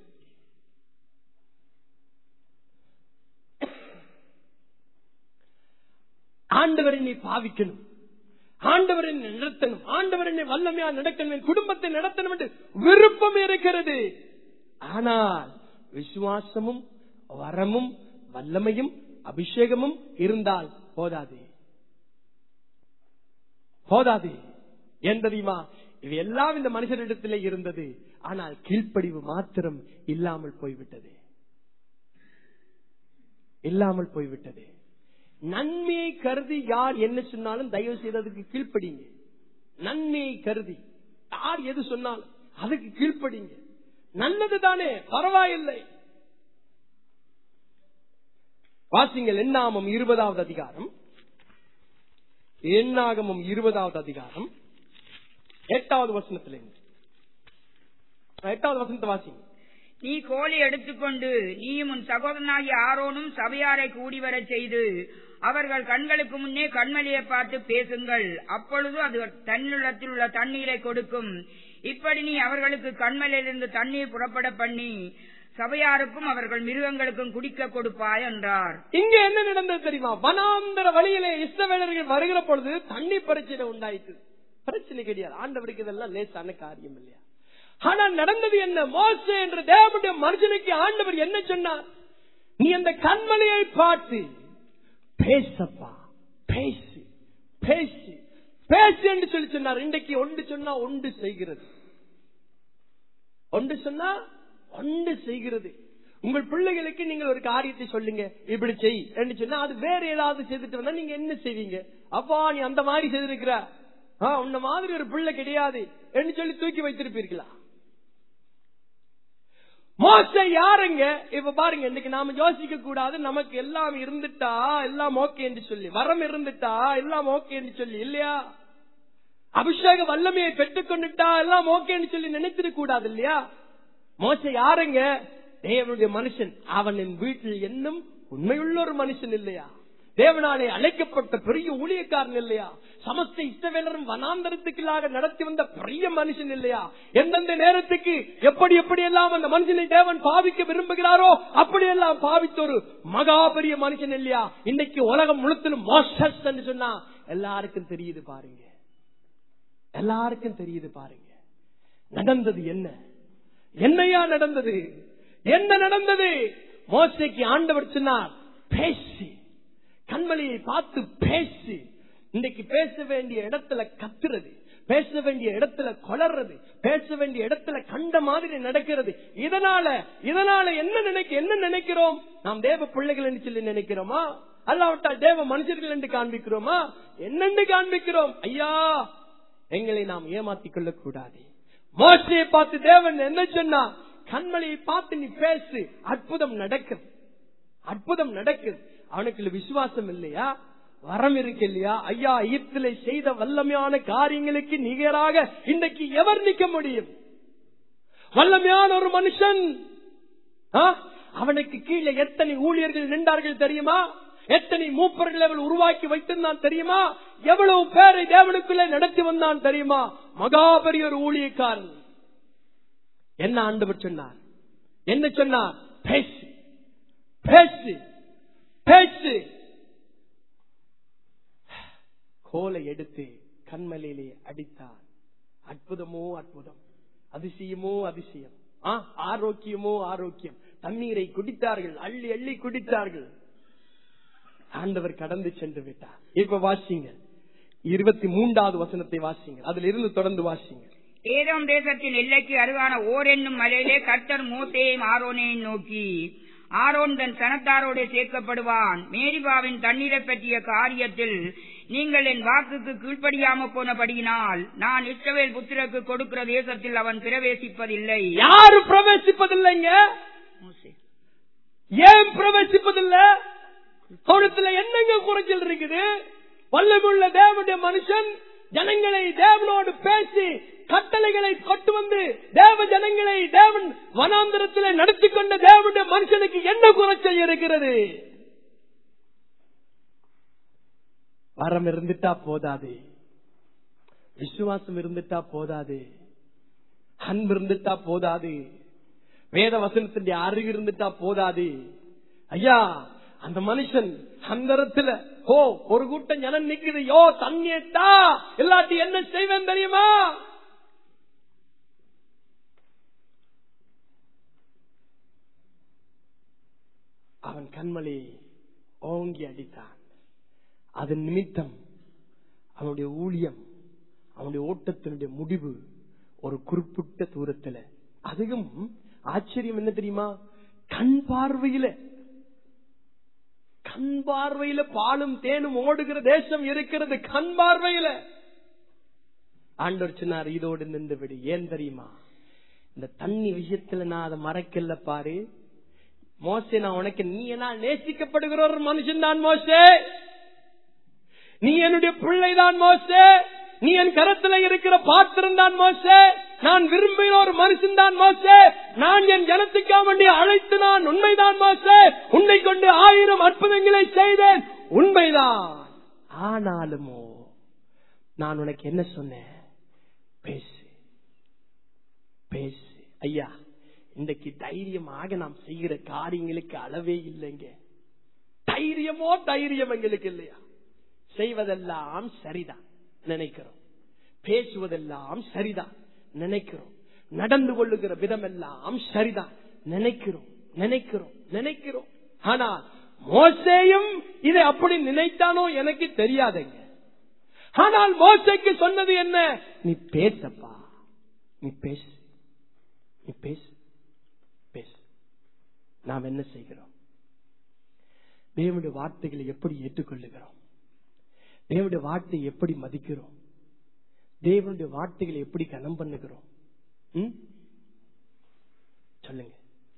ஆண்டவரை நீ பாவிக்கணும், ஆண்டவரை நடத்தணும், ஆண்டவரை வல்லமையா நடக்கணும், என் குடும்பத்தை நடத்தணும் என்று விருப்பம் இருக்கிறது. ஆனால் விசுவாசமும் வரமும் வல்லமையும் அபிஷேகமும் இருந்தால் போதாது, போதாது. ஏன் தெரியுமா? இது எல்லாம் இந்த மனுஷனிடத்திலே இருந்தது, ஆனால் கீழ்ப்படிவு மாத்திரம் இல்லாமல் போய்விட்டது, இல்லாமல் போய்விட்டது. நன்மையை கருதி யார் என்ன சொன்னாலும் தயவு செய்ததுக்கு கீழ்ப்படிங்க. நன்மையை கருதி யார் எது சொன்னாலும் அதுக்கு கீழ்ப்படிங்க. நல்லது தானே, பரவாயில்லை. வாசிங்கள் எண்ணாகமம் இருபதாவது அதிகாரம், எண்ணாகமம் இருபதாவது அதிகாரம் எட்டாவது வசனத்திலிருந்து எட்டாவது வசனத்தை வாசிங்க. நீ கோழி எடுத்துக்கொண்டு நீயும் உன் சகோதரனாகிய ஆரோனும் சபையாரை கூடி வரச் செய்து அவர்கள் கண்களுக்கு முன்னே கண்மலையை பார்த்து பேசுங்கள், அப்பொழுது அது தன்னிடத்தில் உள்ள தண்ணீரை கொடுக்கும். இப்படி நீ அவர்களுக்கு கண்மலையிலிருந்து தண்ணீர் புறப்பட பண்ணி சபையாருக்கும் அவர்கள் மிருகங்களுக்கும் குடிக்க கொடுப்பாய் என்றார். இங்க என்ன நடந்தது தெரியுமா? வனாந்தர வழியிலே இஸ்ரவேலர்கள் வருகிற பொழுது தண்ணீர் பிரச்சனை உண்டாயிட்டு. பிரச்சனை கிடையாது, ஆண்டவருக்கு இதெல்லாம் லேசான காரியம் இல்லையா? ஆனால் நடந்தது என்ன? மோசே என்ற தேவனுடைய மனுஷனுக்கு ஆண்டவர் என்ன சொன்னார்? நீ அந்த கண்மலையை பார்த்து பேசப்பா, பேசு பேசு பேசு என்று சொல்லி சொன்னார். இன்றைக்கு ஒன்று சொன்னா ஒன்று செய்கிறது, ஒன்று சொன்னா ஒன்று செய்கிறது. உங்கள் பிள்ளைகளுக்கு நீங்கள் ஒரு காரியத்தை சொல்லுங்க, இப்படி செய் என்று சொன்னா அது வேற ஏதாவது செய்துட்டு வந்தா நீங்க என்ன செய்வீங்க? அப்பா நீ அந்த மாதிரி செய்திருக்கிற, உன்ன மாதிரி ஒரு பிள்ளை கிடையாது என்று சொல்லி தூக்கி வைத்திருப்பீர்களா? மோசே யாருங்க? இப்ப பாருங்க, இன்னைக்கு நாம யோசிக்க கூடாது, நமக்கு எல்லாம் இருந்துட்டா எல்லாம் ஓகே என்று சொல்லி, வரம் இருந்துட்டா எல்லாம் ஓகே என்று சொல்லி இல்லையா? அபிஷேக வல்லமையை பெற்றுக் கொண்டுட்டா எல்லாம் ஓகே என்று சொல்லி நினைத்திருக்க கூடாது இல்லையா? மோசே யாருங்க? தேவனுடைய மனுஷன். அவன் என் வீட்டில் என்னும் உண்மையுள்ள ஒரு மனுஷன் இல்லையா? தேவனாலே அழைக்கப்பட்ட பெரிய ஊழியக்காரன் இல்லையா? சமஸ்த இஸ்ரவேலரும் வனாந்தரத்துக்குள்ளாக நடத்தி வந்த பெரிய மனுஷன் இல்லையா? எந்தெந்த நேரத்துக்கு எப்படி எப்படி எல்லாம் அந்த மனுஷனை தேவன் பாவிக்க விரும்புகிறாரோ அப்படியெல்லாம் பாவித்த ஒரு மகா பெரிய மனுஷன் இல்லையா? இன்னைக்கு உலகம் முழுத்திலும் மோசஸ் என்று சொன்னா எல்லாருக்கும் தெரியுது பாருங்க, எல்லாருக்கும் தெரியுது பாருங்க. நடந்தது என்ன? என்னையா நடந்தது? என்ன நடந்தது? மோசேக்கு ஆண்டவர் சொன்னார், பேசி, கண்மலையை பார்த்து பேசி. இன்னைக்கு பேச வேண்டிய இடத்துல கத்துறது, பேச வேண்டிய இடத்துல கொளறது, பேச வேண்டிய இடத்துல கண்ட மாதிரி நடக்கிறது. இதனால இதனால என்ன நினைக்க என்ன நினைக்கிறோம்? நாம் தேவ பிள்ளைகள் என்று சொல்லி நினைக்கிறோமா? அல்லாவிட்டால் தேவ மனுஷர்கள் என்று காண்பிக்கிறோமா? என்னென்று காண்பிக்கிறோம்? ஐயா, எங்களை நாம் ஏமாத்திக் கொள்ளக் கூடாது. மோசேயை பார்த்து தேவன் என்ன சொன்னா? கண்மலையை பார்த்து நீ பேசு, அற்புதம் நடக்குது, அற்புதம் நடக்குது. அவனுக்கு விசுவாசம் இல்லையா? வரம் இருக்கு இல்லையா? ஐயா, ஈர்த்திலே செய்த வல்லமையான காரியங்களுக்கு நிகராக இன்றைக்கு எவர் நிற்க முடியும்? வல்லமையான ஒரு மனுஷன், அவனுக்கு கீழே எத்தனை ஊழியர்கள் நின்றார்கள் தெரியுமா? எத்தனை மூப்பர்கள் அவள் உருவாக்கி வைத்திருந்தான் தெரியுமா? எவ்வளவு பேரை தேவனுக்குள்ளே நடத்தி வந்தான் தெரியுமா? மகாபெரிய ஒரு ஊழியக்காரன். என்ன ஆண்டவர் சொன்னார்? என்ன சொன்னார்? பேசு, பேசு, பேசு. கோலை எடுத்து கண்மலையிலே அடித்தார். அற்புதமோ அற்புதம், அதிசயமோ அதிசயம், ஆரோக்கியமோ ஆரோக்கியம். தண்ணீரை குடித்தார்கள், அள்ளி அள்ளி குடித்தார்கள். ஆண்டவர் கடந்து சென்று விட்டார். இப்ப வாசிங்க, இருபத்தி மூன்றாவது வசனத்தை வாசிங்க, அதுல இருந்து தொடர்ந்து வாசிங்க. ஏதோம் தேசத்தின் எல்லைக்கு அருகான ஓர் என்னும் மலையிலே கர்த்தர் மோசேயையும் ஆரோனையும் நோக்கி, ஆரோன் தன் சனத்தாரோடு சேர்க்கப்படுவான். மேரிபாவின் தண்ணீரை பற்றிய காரியத்தில் நீங்கள் என் வாக்குக்கு கீழ்ப்படியாம போனபடியினால் நான் இஸ்ரவேல் புத்திரருக்கு கொடுக்கிற தேசத்தில் அவன் பிரவேசிப்பதில்லை. யாரும் பிரவேசிப்பதில்லைங்க. ஏன் பிரவேசிப்பதில்லை? அவனத்துல என்னங்க குறைச்சல் இருக்குது? வல்லமுள்ள தேவனுடைய மனுஷன் ஜனங்களை தேவனோடு பேசி கட்டளைகளை கொண்டு வந்து தேவ ஜனங்களை தேவன் வனாந்தரத்தில் நடத்தி கொண்ட தேவனுடைய மனுஷனுக்கு என்ன குறைச்சல் இருக்கிறது? வரம் இருந்துட்டா போதாது, விசுவாசம் இருந்துட்டா போதாது, அன்பு இருந்துட்டா போதாது, வேத வசனத்தின் அறிவு இருந்துட்டா போதாது. ஐயா, அந்த மனுஷன் அந்தரத்துல ஓ ஒரு கூட்டம் ஜனம் நிக்குது, யோ தண்ணியட்டா எல்லாத்தி என்ன செய்வேன் தெரியுமா? அவன் கண்மலை ஓங்கி அடித்தான். அதன் நிமித்தம் அவனுடைய ஊழியம், அவனுடைய ஓட்டத்தினுடைய முடிவு ஒரு குறிப்பிட்ட தூரத்துல. அதுவும் ஆச்சரியம் என்ன தெரியுமா? கண் பார்வையில கண் பார்வையில பாலும் தேனும் ஓடுகிற தேசம் இருக்கிறது. கண் பார்வையில ஆண்டவர் சொன்னார், இதோடு நின்று விடு. ஏன் தெரியுமா? இந்த தண்ணி விஷயத்துல நான் அதை மறைக்கல பாரு. மோசே, நான் உனக்கு நீ என்ன நேசிக்கப்படுகிற ஒரு மனுஷன் தான் மோசே, நீ என்னுடைய பிள்ளை தான் மோசே, நீ என் கரத்துல இருக்கிற பாத்திரம் தான் மோசே, நான் விரும்புகிற ஒரு மனுஷன் தான் மோசே, நான் என் ஜனத்துக்காக வேண்டி அழைத்து நான் உண்மைதான் மோசே, உன்னை கொண்டு ஆயிரம் அற்புதங்களை செய்தேன் உண்மைதான். ஆனாலுமோ நான் உனக்கு என்ன சொன்னேன்? பேசு, பேசு. ஐயா, இன்றைக்கு தைரியமாக நாம் செய்கிற காரியங்களுக்கு அளவே இல்லைங்க. தைரியமோ தைரியம் எங்களுக்கு இல்லையா? செய்வதெல்லாம் சரிதான் நினைக்கிறோம், பேசுவதெல்லாம் சரிதான் நினைக்கிறோம், நடந்து கொள்ளுகிற விதம் எல்லாம் சரிதான் நினைக்கிறோம் நினைக்கிறோம் நினைக்கிறோம் ஆனால் மோசேயும் இதை அப்படி நினைத்தானோ எனக்கு தெரியாதுங்க. ஆனால் மோசேக்கு சொன்னது என்ன? நீ பேசப்பா, நீ பேசு, நீ பேசு, பேசு. நாம் என்ன செய்கிறோம்? தேவனுடைய வார்த்தைகளை எப்படி ஏற்றுக்கொள்ளுகிறோம்? தேவனுடைய வார்த்தையை எப்படி மதிக்கிறோம்? தேவனுடைய வார்த்தைகளை எப்படி கனம் பண்ணுகிறோம்? சொல்லுங்க.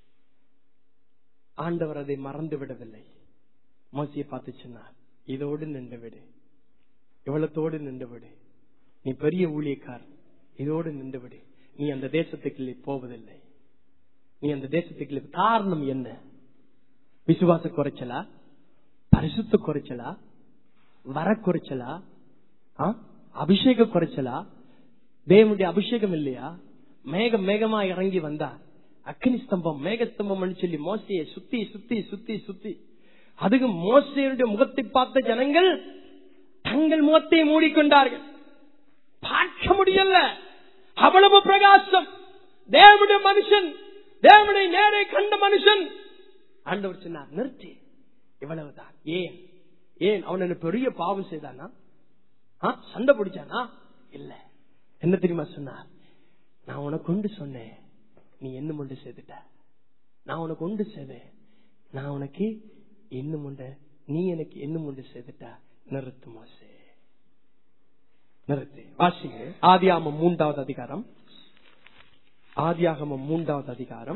ஆண்டவர் அதை மறந்து விடவில்லை. மோசேயை பார்த்து சொன்னார், இதோடு நின்று விடு, இவ்வளத்தோடு நின்று விடு, நீ பெரிய ஊழியக்காரன், இதோடு நின்று விடு, நீ அந்த தேசத்துக்குள்ளே போவதில்லை, நீ அந்த தேசத்துக்குள்ளே. காரணம் என்ன? விசுவாச குறைச்சலா? பரிசுத்த குறைச்சலா? வர குறைச்சலா? அபிஷேக குறைச்சலா? தேவனுடைய அபிஷேகம் இல்லையா? மேகம் மேகமா இறங்கி வந்தார், அக்னி ஸ்தம்பம் மேக ஸ்தம்பம் சொல்லி மோசையை சுத்தி சுத்தி சுத்தி சுத்தி. அதுவும் மோசையுடைய முகத்தை பார்த்த ஜனங்கள் தங்கள் முகத்தை மூடிக்கொண்டார்கள், பார்க்க முடியல. அவ்வளவு பிரகாசம். தேவனுடைய மனுஷன், தேவனை நேரே கண்ட மனுஷன் ஆண்டவர் சொன்னார், நிறுத்தி, இவ்வளவுதான். ஏன் ஏன் அவன் என்ன பெரிய பாவம் செய்தானா? சண்டை பிடிச்சானா? இல்ல. என்ன தெரியுமா சொன்னார்? நான் உனக்கு கொண்டு சொன்னேன், நீ என்ன முண்டு செய்துட்ட. நான் உனக்கு கொண்டு செய்தேன், நான் உனக்கு என்ன முண்ட, நீ எனக்கு என்ன முண்டு செய்துட்ட. நிறுத்து மோசே, நிறுத்து. வாசிங்க ஆதியாகமம் மூன்றாவது அதிகாரம். ஆதியாகமம் மூன்றாவது அதிகாரம்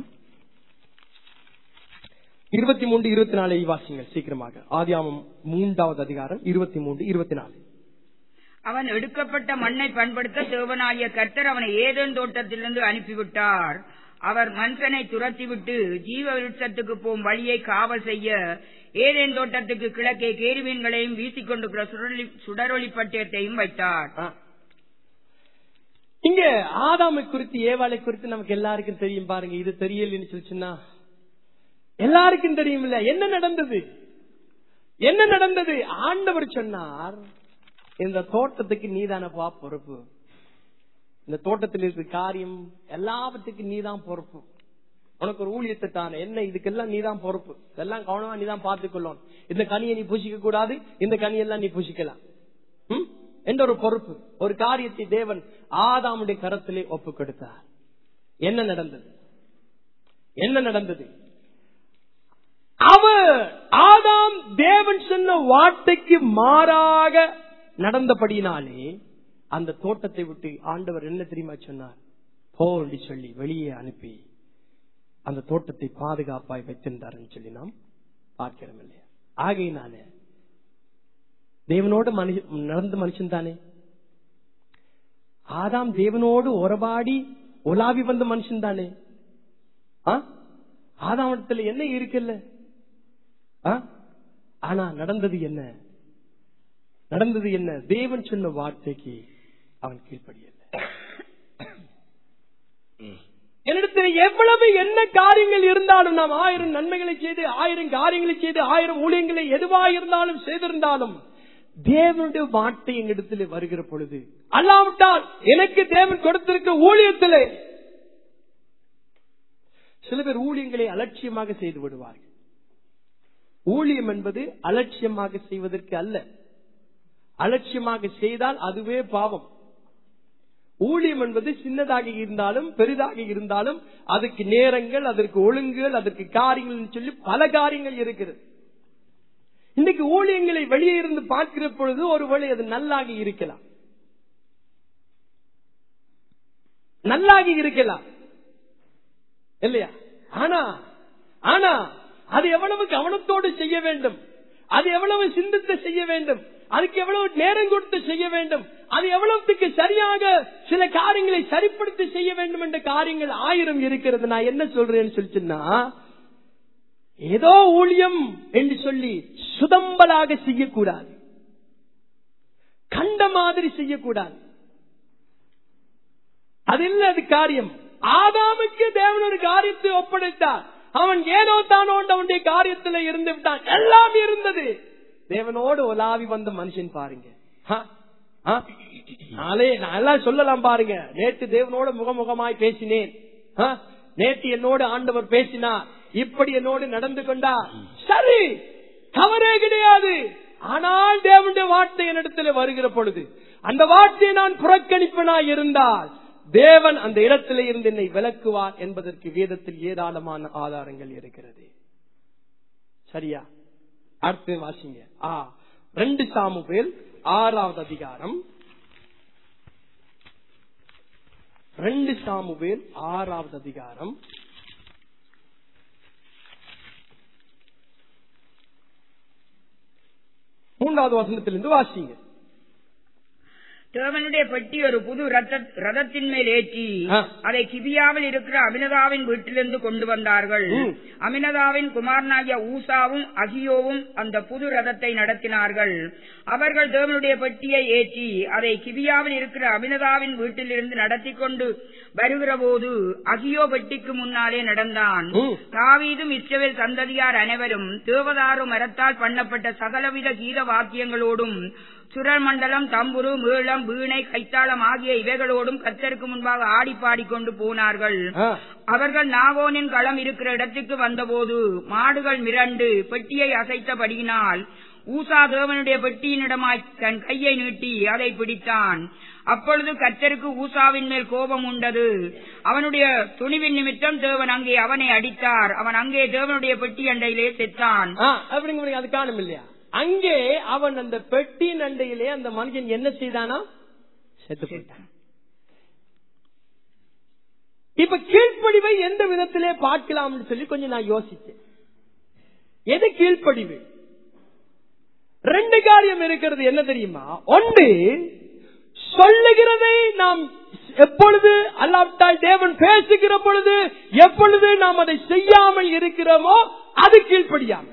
இருபத்தி மூன்று இருபத்தி நாலு வாசிங்கள் சீக்கிரமாக. ஆதியாகமம் மூன்றாவது அதிகாரம் இருபத்தி மூன்று இருபத்தி நாலு. அவன் எடுக்கப்பட்ட மண்ணை பண்படுத்த தேவனாகிய கர்த்தர் அவனை ஏதேன் தோட்டத்திலிருந்து அனுப்பிவிட்டார். அவர் மனுஷனை துரத்திவிட்டு ஜீவ விருட்சத்துக்கு போகும் வழியை காவல் செய்ய ஏதேன் தோட்டத்துக்கு கிழக்கே கேருபீன்களையும் வீசிக்கொண்டிருக்கிற சுடரொளி பட்டயத்தையும் வைத்தார். இங்க ஆதாமை குறித்து ஏவாளை குறித்து நமக்கு எல்லாருக்கும் தெரியும். பாருங்க, இது தெரியலன்னு சொல்லிச்சுன்னா எல்லாருக்கும் தெரியும். இல்ல, என்ன நடந்தது? என்ன நடந்தது? ஆண்டவர் சொன்னார், இந்த தோட்டத்துக்கு நீதானப்பா பொறுப்பு. இந்த தோட்டத்தில் இருக்கிற காரியம் எல்லாவற்றுக்கும் நீதான் பொறுப்பு. உனக்கு ஒரு ஊழியத்தை தானே, என்ன இதுக்கெல்லாம் நீதான் பொறுப்பு. இதெல்லாம் கவனமா நீதான் பார்த்துக்கொள்ளணும். இந்த கனியை நீ பூசிக்க கூடாது, இந்த கனியெல்லாம் நீ பூசிக்கலாம் என்ற ஒரு பொறுப்பு. ஒரு காரியத்தை தேவன் ஆதாமுடைய கரத்திலே ஒப்பு கொடுத்தார். என்ன நடந்தது? என்ன நடந்தது? அவர் ஆதாம் தேவன் சொன்ன வார்த்தைக்கு மாறாக நடந்தபடினாலே அந்த தோட்டத்தை விட்டு ஆண்டவர் என்ன தெரியுமா சொன்னார்? போ என்று சொல்லி வெளியே அனுப்பி அந்த தோட்டத்தை பாதுகாப்பாய் வைத்திருந்தார் சொல்லி நாம் பார்க்கிறோம் இல்லையா? ஆகையினால தேவனோடு நடந்த மனுஷன் தானே ஆதாம். தேவனோடு உறவாடி உலாவி வந்த மனுஷன் தானே. ஆதாமத்துல என்ன இருக்குல்ல? ஆனா நடந்தது என்ன? நடந்தது என்ன? தேவன் சொன்ன வார்த்தைக்கு அவன் கீழ்ப்படியல. என்னிடத்தில் எவ்வளவு என்ன காரியங்கள் இருந்தாலும், நாம் ஆயிரம் நன்மைகளை செய்து, ஆயிரம் காரியங்களை செய்து, ஆயிரம் ஊழியங்களை எதுவாக இருந்தாலும் செய்திருந்தாலும், தேவனுடைய வார்த்தை எங்களிடத்தில் வருகிற பொழுது, அல்லாவிட்டால் எனக்கு தேவன் கொடுத்திருக்க ஊழியத்திலே சில பேர் ஊழியங்களை அலட்சியமாக செய்து விடுவார்கள். ஊழியம் என்பது அலட்சியமாக செய்வதற்கு அல்ல. அலட்சியமாக செய்தால் அதுவே பாவம். ஊழியம் என்பது சின்னதாக இருந்தாலும் பெரிதாக இருந்தாலும் அதுக்கு நேரங்கள், அதற்கு ஒழுங்குகள், அதற்கு காரியங்கள் சொல்லி பல காரியங்கள் இருக்கிறது. இன்னைக்கு ஊழியங்களை வெளியே இருந்து பார்க்கிற பொழுது ஒருவேளை அது நல்லாக இருக்கலாம், நல்லாக இருக்கலாம் இல்லையா? ஆனா ஆனா அது எவ்வளவு கவனத்தோடு செய்ய வேண்டும், அது எவ்வளவு சிந்தித்து செய்ய வேண்டும், அதுக்கு எவ்வளவு நேரம் கொடுத்து செய்ய வேண்டும், அது எவ்வளவுக்கு சரியாக சில காரியங்களை சரிப்படுத்தி செய்ய வேண்டும் என்ற காரியங்கள் ஆயிரம் இருக்கிறது. நான் என்ன சொல்றேன்னு சொல்லிச்சுன்னா, ஏதோ ஊழியம் என்று சொல்லி சுதம்பலாக செய்யக்கூடாது, கண்ட மாதிரி செய்யக்கூடாது. அது இல்ல அது காரியம். ஆதாமுக்கு தேவன் ஒரு காரியத்தை ஒப்படைத்தார். அவன் ஏனோ தானோ அவனுடைய காரியத்தில் இருந்து விட்டான். எல்லாம் இருந்தது. தேவனோடு உலாவி வந்த மனுஷன் பாருங்க. நாளே நான் எல்லாம் சொல்லலாம் பாருங்க. நேற்று தேவனோடு முகமுகமாய் பேசினேன், நேற்று என்னோடு ஆண்டவர் பேசினார், இப்படி என்னோடு நடந்து கொண்டார், சரி, தவறே கிடையாது. ஆனால் தேவனுடைய வார்த்தை என்னிடத்தில் வருகிற பொழுது அந்த வார்த்தையை நான் புறக்கணிப்பனாய் இருந்தால் தேவன் அந்த இடத்திலே இருந்து என்னை விலக்குவார் என்பதற்கு வேதத்தில் ஏராளமான ஆதாரங்கள் இருக்கிறது. சரியா? அடுத்து வாசிங்க. ஆ ரெண்டு சாமுவேல் ஆறாவது அதிகாரம். ரெண்டு சாமுவேல் ஆறாவது அதிகாரம் மூன்றாவது வசனத்திலிருந்து வாசிங்க. தேவனுடைய பெட்டி ஒரு புது ரதத்தின் மேல் ஏற்றி அதை கிபியாவில் இருக்கிற அமினதாவின் வீட்டிலிருந்து கொண்டு வந்தார்கள். அமினதாவின் குமாரனாகிய ஊசாவும் அகியோவும் அந்த புது ரதத்தை நடத்தினார்கள். அவர்கள் தேவனுடைய பெட்டியை ஏற்றி அதை கிபியாவில் இருக்கிற அமினதாவின் வீட்டிலிருந்து நடத்தி கொண்டு வருகிற போது அகியோ பெட்டிக்கு முன்னாலே நடந்தான். தாவீதும் இஸ்ரவேல் சந்ததியார் அனைவரும் தேவதாரு மரத்தால் பண்ணப்பட்ட சகலவித கீத வாக்கியங்களோடும் சுரமண்டலம், தம்புரு, மேளம், வீணை, கைத்தாளம் ஆகிய இவைகளோடும் கர்த்தருக்கு முன்பாக ஆடி பாடிக்கொண்டு போனார்கள். அவர்கள் நாகோனின் களம் இருக்கிற இடத்துக்கு வந்தபோது மாடுகள் மிரண்டு பெட்டியை அசைத்தபடியினால் ஊசா தேவனுடைய பெட்டியினிடமாய் தன் கையை நீட்டி அதை பிடித்தான். அப்பொழுது கர்த்தருக்கு ஊசாவின் மேல் கோபம் உண்டது. அவனுடைய துணிவின் நிமித்தம் தேவன் அங்கே அவனை அடித்தார். அவன் அங்கே தேவனுடைய பெட்டி அண்டையிலே செத்தான். அது காணும் இல்லையா? அங்கே அவன் அந்த பெட்டியின் அண்டையிலே அந்த மனுஷன் என்ன செய்தானா? செத்து போயிட்டான். இப்ப கீழ்ப்படிவை எந்த விதத்திலே பார்க்கலாம்னு சொல்லி கொஞ்சம் நான் யோசிச்சேன். எது கீழ்ப்படிவு? ரெண்டு காரியம் இருக்கிறது. என்ன தெரியுமா? ஒன்று, சொல்லுகிறதை நாம் எப்பொழுது அல்லாவிட்டால் தேவன் பேசுகிற பொழுது எப்பொழுது நாம் அதை செய்யாமல் இருக்கிறோமோ அது கீழ்ப்படியாமல்.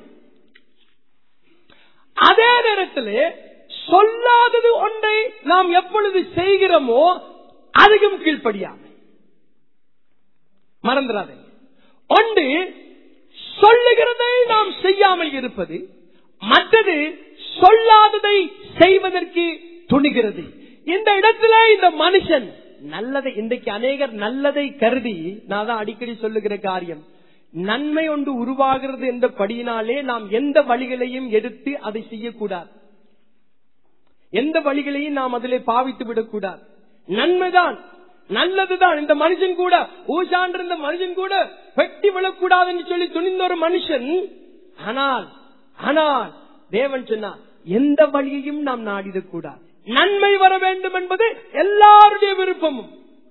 அதே நேரத்தில் சொல்லாதது ஒன்றை நாம் எப்பொழுது செய்கிறோமோ அதுக்கும் கீழ்ப்படியாமல். மறந்துடாதே. ஒன்று, சொல்லுகிறதை நாம் செய்யாமல் இருப்பது, மற்றது சொல்லாததை செய்வதற்கு துணிகிறது. இந்த இடத்துல இந்த மனுஷன் நல்லதை, இன்றைக்கு அநேகர் நல்லதை கருதி, நான் தான் அடிக்கடி சொல்லுகிற காரியம், நன்மை ஒன்று உருவாகிறது என்ற படியினாலே நாம் எந்த வழிகளையும் எடுத்து அதை செய்யக்கூடாது. எந்த வழிகளையும் நாம் அதிலே பாவித்து விடக்கூடாது. நன்மைதான், நல்லதுதான். இந்த மனுஷன் கூட ஊசான் இருந்த மனுஷன் கூட வெட்டி விழக்கூடாது என்று சொல்லி துணிந்த ஒரு மனுஷன். ஆனால் ஆனால் தேவன் சொன்னார், எந்த வழியையும் நாம் நாடிடக்கூடாது. நன்மை வர வேண்டும் என்பது எல்லாருடைய விருப்பமும்,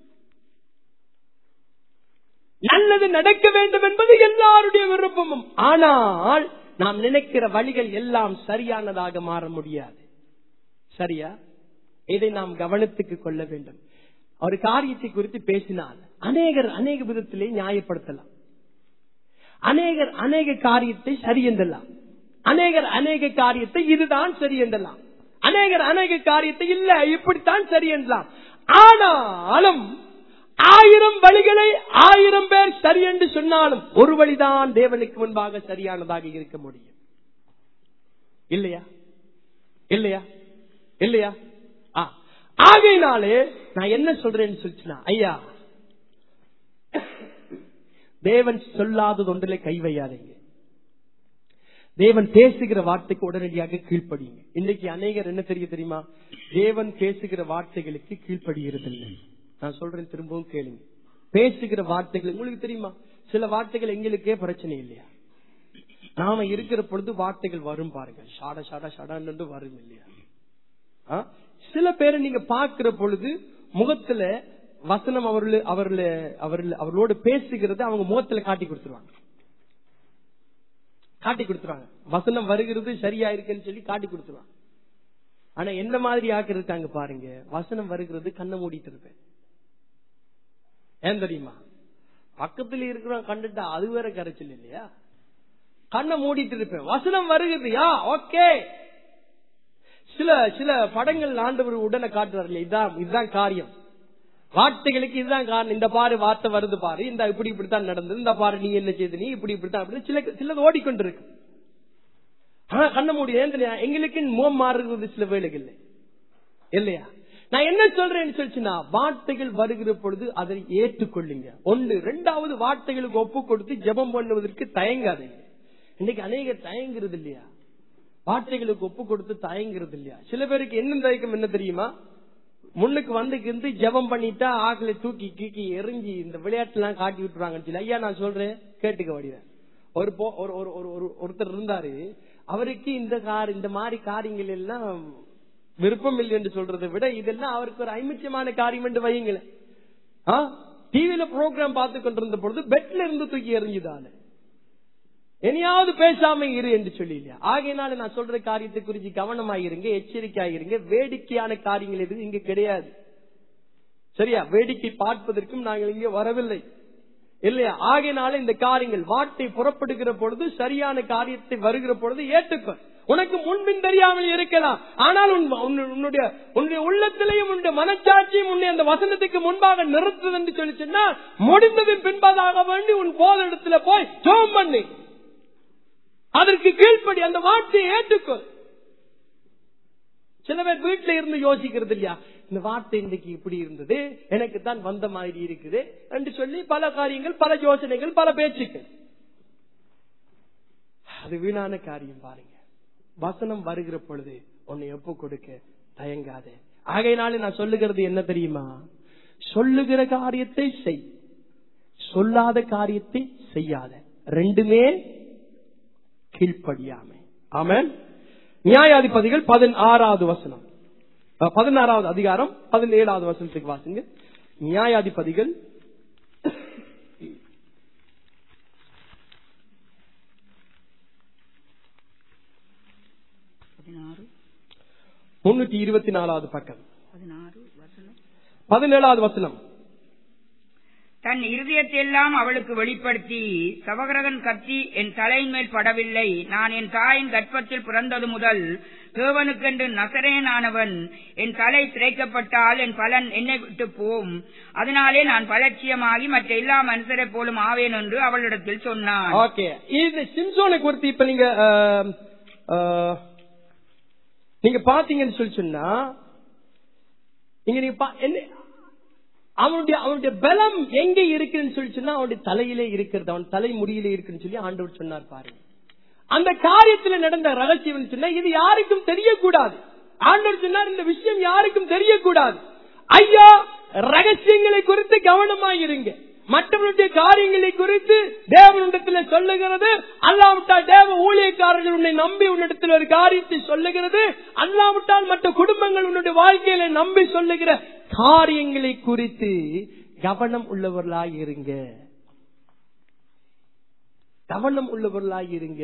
நல்லது நடக்க வேண்டும் என்பது எல்லாருடைய விருப்பமும். ஆனால் நாம் நினைக்கிற வழிகள் எல்லாம் சரியானதாக மாற முடியாது. சரியா? இதை நாம் கவனத்துக்கு கொள்ள வேண்டும். ஒரு காரியத்தை குறித்து பேசினால் அநேகர் அநேக விதத்திலே நியாயப்படுத்தலாம். அநேகர் அநேக காரியத்தை சரி என்றலாம். அநேகர் அநேக காரியத்தை இதுதான் சரி என்றலாம். அநேகர் அநேக காரியத்தை இல்ல இப்படித்தான் சரி என்றலாம். ஆனாலும் ஆயிரம் வழிகளை ஆயிரம் பேர் சரி என்று சொன்னாலும் ஒரு வழிதான் தேவனுக்கு முன்பாக சரியானதாக இருக்க முடியும். இல்லையா? இல்லையா? இல்லையா? ஆகையினாலே நான் என்ன சொல்றேன்னு சொல்லிச்சுனா, ஐயா, தேவன் சொல்லாதது ஒன்றிலே கை வையாதீங்க. தேவன் பேசுகிற வார்த்தைக்கு உடனடியாக கீழ்ப்படியுங்க. இன்னைக்கு அநேகர் என்ன தெரிய தெரியுமா? தேவன் பேசுகிற வார்த்தைகளுக்கு கீழ்ப்படுகிறது இல்லை. நான் சொல்றேன், திரும்பவும் கேளுங்க. பேசுகிற வார்த்தைகள் உங்களுக்கு தெரியுமா? சில வார்த்தைகள் எங்களுக்கே பிரச்சனை இல்லையா? நாம இருக்கிற பொழுது வார்த்தைகள் வரும் பாருங்க, ஷாட ஷாட ஷடான்னு வரும் இல்லையா? சில பேரை நீங்க பாக்குற பொழுது முகத்துல வசனம் அவர்கள் அவர்கள் அவர்கள் அவர்களோடு பேசுகிறது அவங்க முகத்துல காட்டி கொடுத்துருவாங்க. காட்டி கொடுத்துருவாங்க வசனம் வருகிறது சரியா இருக்குன்னு சொல்லி காட்டி கொடுத்துருவாங்க. ஆனா எந்த மாதிரி ஆக்கிருக்காங்க பாருங்க, வசனம் வருகிறது கண்ணை மூடிட்டு இருப்பேன். ஏன் தெரியுமா? பக்கத்துல இருக்கிறவங்க கண்டுட்டா அது வேற கரைச்சல் இல்லையா? கண்ணை மூடிட்டு இருப்பேன். வசனம் வருகிறதுயா, ஓகே. சில சில படங்கள் ஆண்டவர் உடனே காட்டுறாரு, இதுதான் இதுதான் காரியம், வார்த்தைகளுக்கு இதுதான் காரணம். இந்த பாரு வார்த்தை வருது பாரு, இந்த இப்படி இப்படித்தான் நடந்தது, இந்த பாரு நீ என்ன செய்து, நீ இப்படி இப்படித்தான் சில சிலது ஓடிக்கொண்டிருக்கு. ஆனா கண்ண முடியாது. எங்களுக்கு முகம் மாறுகிறது சில வேலைகள் இல்லையா? நான் என்ன சொல்றேன்னு சொல்லிச்சுன்னா, வார்த்தைகள் வருகிற பொழுது அதை ஏற்றுக்கொள்ளுங்க. ஒன்று. ரெண்டாவது, வார்த்தைகளுக்கு ஒப்பு கொடுத்து ஜெபம் பண்ணுவதற்கு தயங்காதீங்க. இன்னைக்கு அநேகர் தயங்குறது இல்லையா? வார்த்தைகளுக்கு ஒப்பு கொடுத்து தயங்குறது இல்லையா? சில பேருக்கு என்ன தயக்கம் என்ன தெரியுமா? முன்னுக்கு வந்து இருந்து ஜெபம் பண்ணிட்டா ஆக்களை தூக்கி கீக்கி எரிஞ்சி இந்த விளையாட்டு எல்லாம் காட்டி விட்டுறாங்கன்னு சொல்லி. ஐயா நான் சொல்றேன், கேட்டுக்க வடிவேன். ஒரு ஒருத்தர் இருந்தாரு, அவருக்கு இந்த கார் இந்த மாதிரி காரியங்கள் எல்லாம் விருப்பம் இல்லை என்று சொல்றதை விட இதெல்லாம் அவருக்கு ஒரு ஐமிச்சமான காரியம் என்று வையுங்களேன். டிவியில ப்ரோக்ராம் பார்த்து கொண்டிருந்த பொழுது பெட்ல இருந்து தூக்கி எறிஞ்சுதானே, இனியாவது பேசாம இரு என்று சொல்லி இல்லையா? ஆகையினால நான் சொல்ற காரியத்தை குறித்து கவனமாயிருங்க, எச்சரிக்கையாயிருங்க. வேடிக்கையான காரியங்கள் எதுவும் இங்க கிடையாது. சரியா? வேடிக்கை பார்ப்பதற்கும் நாங்கள் இங்கே வரவில்லை இல்லையா? ஆகையினால இந்த காரியங்கள் வார்த்தை புறப்படுகிற பொழுது சரியான காரியத்தை வருகிற பொழுது ஏற்றுக்கொள். உனக்கு முன்பின் தெரியாமல் இருக்கலாம், ஆனால் உன்னுடைய உன்னுடைய உள்ளத்திலையும் உன்னுடைய மனச்சாட்சியும் உன்னை அந்த வசனத்துக்கு முன்பாக நிறுத்துது என்று சொல்லி சொன்னா, முடிந்ததின் பின்பதாக வேண்டி உன் போதிடத்துல போய் ஜெபம் பண்ணு, அதற்கு கீழ்ப்படி, அந்த வார்த்தையை ஏற்றுக்கொள். சில பேர் வீட்டுல இருந்து யோசிக்கிறது இல்லையா, இந்த வார்த்தை இன்றைக்கு இப்படி இருந்தது, எனக்கு தான் வந்த மாதிரி இருக்குது என்று சொல்லி பல காரியங்கள், பல யோசனைகள், பல பேச்சுக்கள். அது வீணான காரியம். பாருங்க, வசனம் வருகிற பொழுது உன்னை ஒப்பு கொடுக்க தயங்காத. ஆகையினால நான் சொல்லுகிறது என்ன தெரியுமா? சொல்லுகிற காரியத்தை செய், சொல்லாத காரியத்தை செய்யாத. ரெண்டுமே கீழ்ப்படியாமை. ஆமென். நியாயாதிபதிகள் பதினாறாவது வசனம், பதினாறாவது அதிகாரம் பதினேழாவது வசனத்துக்கு வாசிங்க. நியாயாதிபதிகள் முன்னூத்தி இருபத்தி நாலாவது பக்கம், பதினேழாவது வசனம். தன் இருதயத்தையெல்லாம் அவளுக்கு வெளிப்படுத்தி, சவகிரகன் கத்தி என் தலையின் மேல் படவில்லை. நான் என் தாயின் கர்ப்பத்தில் பிறந்தது முதல் தேவனுக்கென்று நசரேயனானவன். என் தலை திரைக்கப்பட்டால் என் பலன் என்னை விட்டு போம். அதனாலே நான் பலட்சியமாகி மற்ற எல்லா மனுஷரை போலும் ஆவேன் என்று அவளிடத்தில் சொன்னான். ஓகே, இது சிம்சோனை குறித்து இப்ப நீங்க நீங்க பாத்தீங்கன்னு சொல்லி சொன்னா, இங்க நீங்க அவனுடைய அவனுடைய பலம் எங்க இருக்குன்னு சொல்லி சொன்னா அவனுடைய தலையிலே இருக்கிறது, அவன் தலை முடியிலே இருக்குன்னு சொல்லி ஆண்டவர் சொன்னார். பாருங்க, அந்த காரியத்தில் நடந்த ரகசியம் சொன்னா இது யாருக்கும் தெரியக்கூடாது. ஆண்டவர் சொன்னார் இந்த விஷயம் யாருக்கும் தெரியக்கூடாது. ஐயா, ரகசியங்களை குறித்து கவனமாயிருங்க. மற்றவருடைய காரியங்களை குறித்து தேவனிடத்தில் சொல்லுகிறது, அல்லாவிட்டால் தேவ ஊழியக்காரர்கள் உன்னை நம்பி உன்னிடத்தில் ஒரு காரியத்தை சொல்லுகிறது, அல்லாவிட்டால் மற்ற குடும்பங்கள் உன்னுடைய வாழ்க்கையில நம்பி சொல்லுகிற காரியங்களை குறித்து கவனம் உள்ளவர்களாய் இருங்க. கவனம் உள்ளவர்களாய் இருங்க.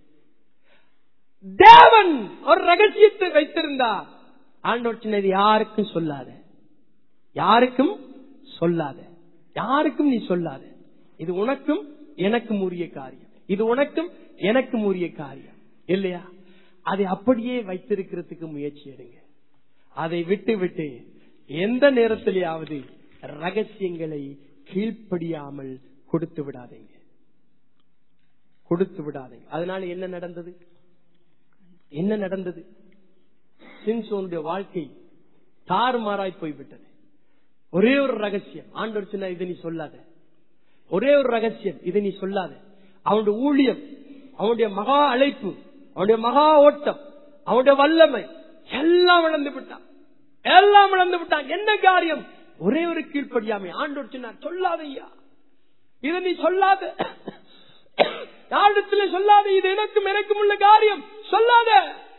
தேவன் ஒரு ரகசியத்தை வைத்திருந்தார். ஆண்டவர் சொன்னது யாருக்கும் சொல்லாத, யாருக்கும் சொல்லாத, யாருக்கும் நீ சொல்லாத. இது உனக்கும் எனக்கும் உரிய காரியம், இது உனக்கும் எனக்கும் உரிய காரியம் இல்லையா? அதை அப்படியே வைத்திருக்கிறதுக்கு முயற்சி எடுங்க. அதை விட்டு விட்டு எந்த நேரத்திலேயாவது ரகசியங்களை கீழ்ப்படியாமல் கொடுத்து விடாதீங்க, கொடுத்து விடாதீங்க. அதனால என்ன நடந்தது? என்ன நடந்தது? சிம்சோனுடைய வாழ்க்கை தாறுமாறாய் போய்விட்டது. ஒரே ஒரு ரகசியம் ஆண்டவர் சொன்னார், இதை நீ சொல்லாத. ஒரே ஒரு ரகசியம், இதை நீ சொல்லாத. அவனுடைய ஊழியம், அவனுடைய மகா அழைப்பு, அவனுடைய மகா ஓட்டம், அவனுடைய வல்லமை எல்லாம் இழந்து விட்டான், எல்லாம் இழந்து விட்டான். என்ன காரியம்? ஒரே ஒரு கீழ்ப்படியாமை. ஆண்டவர் சொன்னார், சொல்லாதையா, இதை நீ சொல்லாத, யாரிடத்துல சொல்லாத, இது எனக்கும் எனக்கும் உள்ள காரியம், சொல்லாத.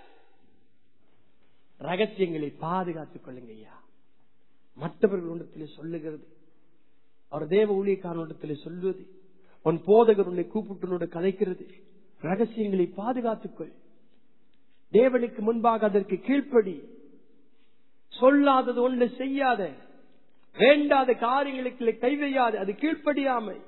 ரகசியங்களை பாதுகாத்துக் கொள்ளுங்க ஐயா. மற்றவர்களிடத்திலே சொல்லுகிறது, அவர் தேவ ஊழியக்காரனிடத்திலே சொல்லுவது, உன் போதகர் உன்னை கூப்பிட்டு கதைக்கிறது. ரகசியங்களை பாதுகாத்துக்கொள். தேவனுக்கு முன்பாக அதற்கு கீழ்ப்படி. சொல்லாதது ஒன்று செய்யாத, வேண்டாத காரியங்களுக்கு கை வையாத, அது கீழ்ப்படியாமை.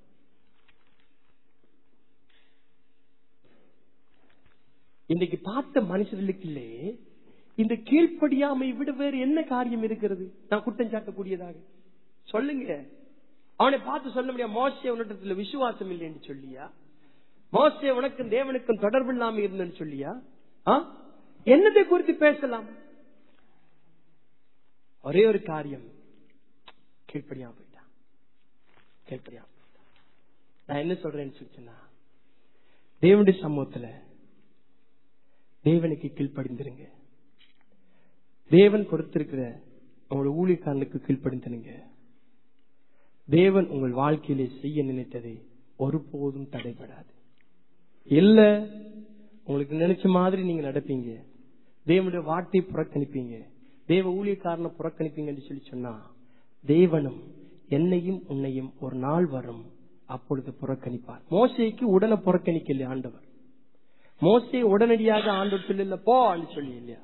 இன்னைக்கு பார்த்த மனுஷர்களுக்கு இந்த கீழ்ப்படியாமை விட வேறு என்ன காரியம் இருக்கிறது? நான் குற்றம் சாட்டக்கூடியதாக சொல்லுங்க. அவனை பார்த்து சொல்ல முடியாது, மோசே உன்னிடத்துல விசுவாசம் இல்லை என்று சொல்லியா? மோசே உனக்கும் தேவனுக்கும் தொடர்பு இல்லாம இருந்தன்னு சொல்லியா? என்னதை குறித்து பேசலாம்? ஒரே ஒரு காரியம், கீழ்ப்படியாம போயிட்டான், கீழ்ப்படியாம போயிட்டான். நான் என்ன சொல்றேன்னு சொல்லிச்சுன்னா, தேவனுடைய சமூகத்துல தேவனுக்கு கீழ்ப்படிந்திருங்க. தேவன் கொடுத்திருக்கிற உங்களோட ஊழியக்காரனுக்கு கீழ்ப்படிந்திருங்க. தேவன் உங்கள் வாழ்க்கையிலே செய்ய நினைத்ததை ஒருபோதும் தடைபடாது. இல்ல உங்களுக்கு நினைச்ச மாதிரி நீங்க நடப்பீங்க, தேவனுடைய வார்த்தையை புறக்கணிப்பீங்க, தேவ ஊழியக்காரனை புறக்கணிப்பீங்கன்னு சொல்லி சொன்னா, தேவனும் என்னையும் உன்னையும் ஒரு நாள் வரும், அப்பொழுது புறக்கணிப்பார். மோசேக்கு உடனே புறக்கணிக்கல ஆண்டவர். மோசே உடனடியாக ஆண்டவர் சொல்லல போ சொல்லி இல்லையா?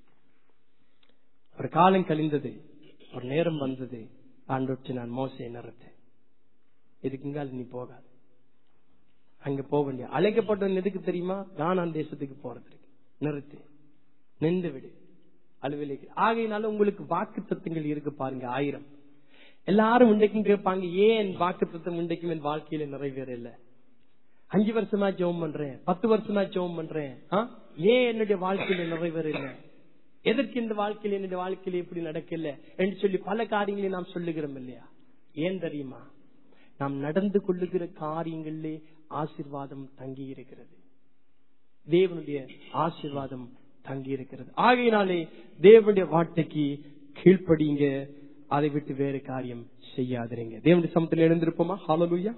ஒரு காலம் கழிந்தது, ஒரு நேரம் வந்தது. ஆண்டவர் நான் மோசே நிறுத்தேன், இதுக்குங்கால நீ போகாது, அங்க போக வேண்டிய அழைக்கப்பட்ட எதுக்கு தெரியுமா? கானான் தேசத்துக்கு போறதுக்கு. நிறுத்து, நின்று விடு, அலுவலிக்கு. ஆகையினால உங்களுக்கு வாக்கு தத்துவங்கள் இருக்கு பாருங்க, ஆயிரம். எல்லாரும் இன்றைக்கும் கேட்பாங்க, ஏன் வாக்கு தத்துவம் இன்றைக்கும் என் வாழ்க்கையில நிறைவேற இல்ல? அஞ்சு வருஷமா ஜெபம் பண்றேன், பத்து வருஷமா ஜெபம் பண்றேன், ஏன் என்னுடைய வாழ்க்கையில நிறைவேற இல்ல? எதற்கு இந்த வாழ்க்கையில் என்னுடைய வாழ்க்கையில இப்படி நடக்கல என்று சொல்லி பல காரியங்களையும் நாம் சொல்லுகிறோம் இல்லையா? ஏன் தெரியுமா? நாம் நடந்து கொள்ளுகிற காரியங்களிலே ஆசீர்வாதம் தங்கி இருக்கிறது. தேவனுடைய ஆசீர்வாதம் தங்கி இருக்கிறது. ஆகையினாலே தேவனுடைய வார்த்தைக்கு கீழ்ப்படிங்க, அதை விட்டு வேறு காரியம் செய்யாதீங்க. தேவனுடைய சமூகத்தில் எழுந்திருப்போமா? ஹல்லேலூயா,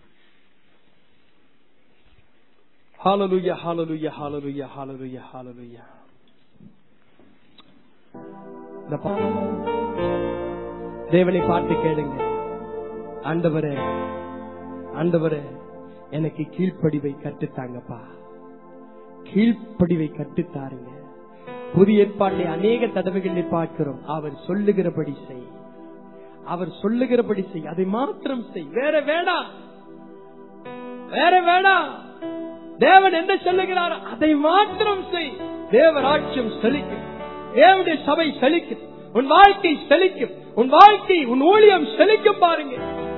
ஹல்லேலூயா, ஹல்லேலூயா, ஹல்லேலூயா, ஹல்லேலூயா, ஹல்லேலூயா. தேவனை பார்த்து கேளுங்க, ஆண்டவரே, ஆண்டவரே, எனக்கு கீழ்ப்படிவை கற்றுத்தாங்கப்பா, கீழ்ப்படிவை கற்றுத்தாருங்க. புதிய ஏற்பாட்டை அநேக தடவைகளை பார்க்கிறோம். அவர் சொல்லுகிறபடி செய், அவர் சொல்லுகிறபடி செய், அதை மாத்திரம் செய், வேற வேண்டாம், வேற வேண்டாம். தேவன் என்ன சொல்லுகிறார் அதை மாத்திரம் செய். தேவராட்சியம் செழிக்கும், தேவனுடைய சபை செழிக்கும், உன் வாழ்க்கை செழிக்கும், உன் வாழ்க்கை உன் ஊழியம் செழிக்கும். பாருங்க,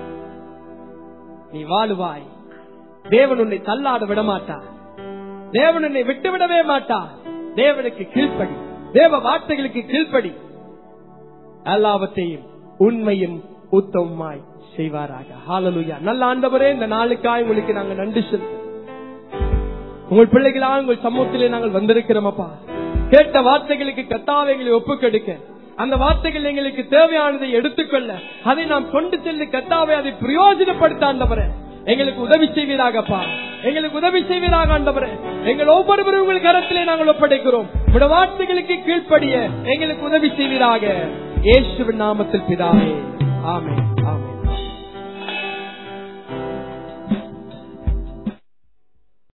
நீ வாழுவாய். தேவன் உன்னை தள்ளாட விட மாட்டார், தேவன் உன்னை விட்டுவிடவே மாட்டார். தேவனுக்கு கீழ்ப்படி, தேவ வார்த்தைகளுக்கு கீழ்ப்படி, எல்லாவற்றையும் உண்மையும் உத்தமமாய் செய்வாராக. ஹல்லேலூயா. நல்ல ஆண்டவரே, இந்த நாளுக்காய் உங்களுக்கு நாங்கள் நன்றி செலுத்துகிறோம். உங்கள் பிள்ளைகளாக உங்கள் சமூகத்திலே நாங்கள் வந்திருக்கிறோமப்பா. கேட்ட வார்த்தைகளுக்கு கர்த்தாவே எங்களை ஒப்புக்கொடுக்க, அந்த வார்த்தைகள் எங்களுக்கு தேவையானதை எடுத்துக்கொள்ள, அதை நாம் கொண்டு செல்ல கர்த்தாவே அதை பிரயோஜனப்படுத்த ஆண்டவரே எங்களுக்கு உதவி செய்வீராகப்பா, எங்களுக்கு உதவி செய்வீராக ஆண்டவரே. எங்கள் ஒவ்வொருவரும் உங்கள் கரத்திலே நாங்கள் ஒப்படைக்கிறோம். உடைய வார்த்தைகளுக்கு கீழ்ப்படிய எங்களுக்கு உதவி செய்வீராக. இயேசுவின் நாமத்தில் பிதாவே, ஆமென்.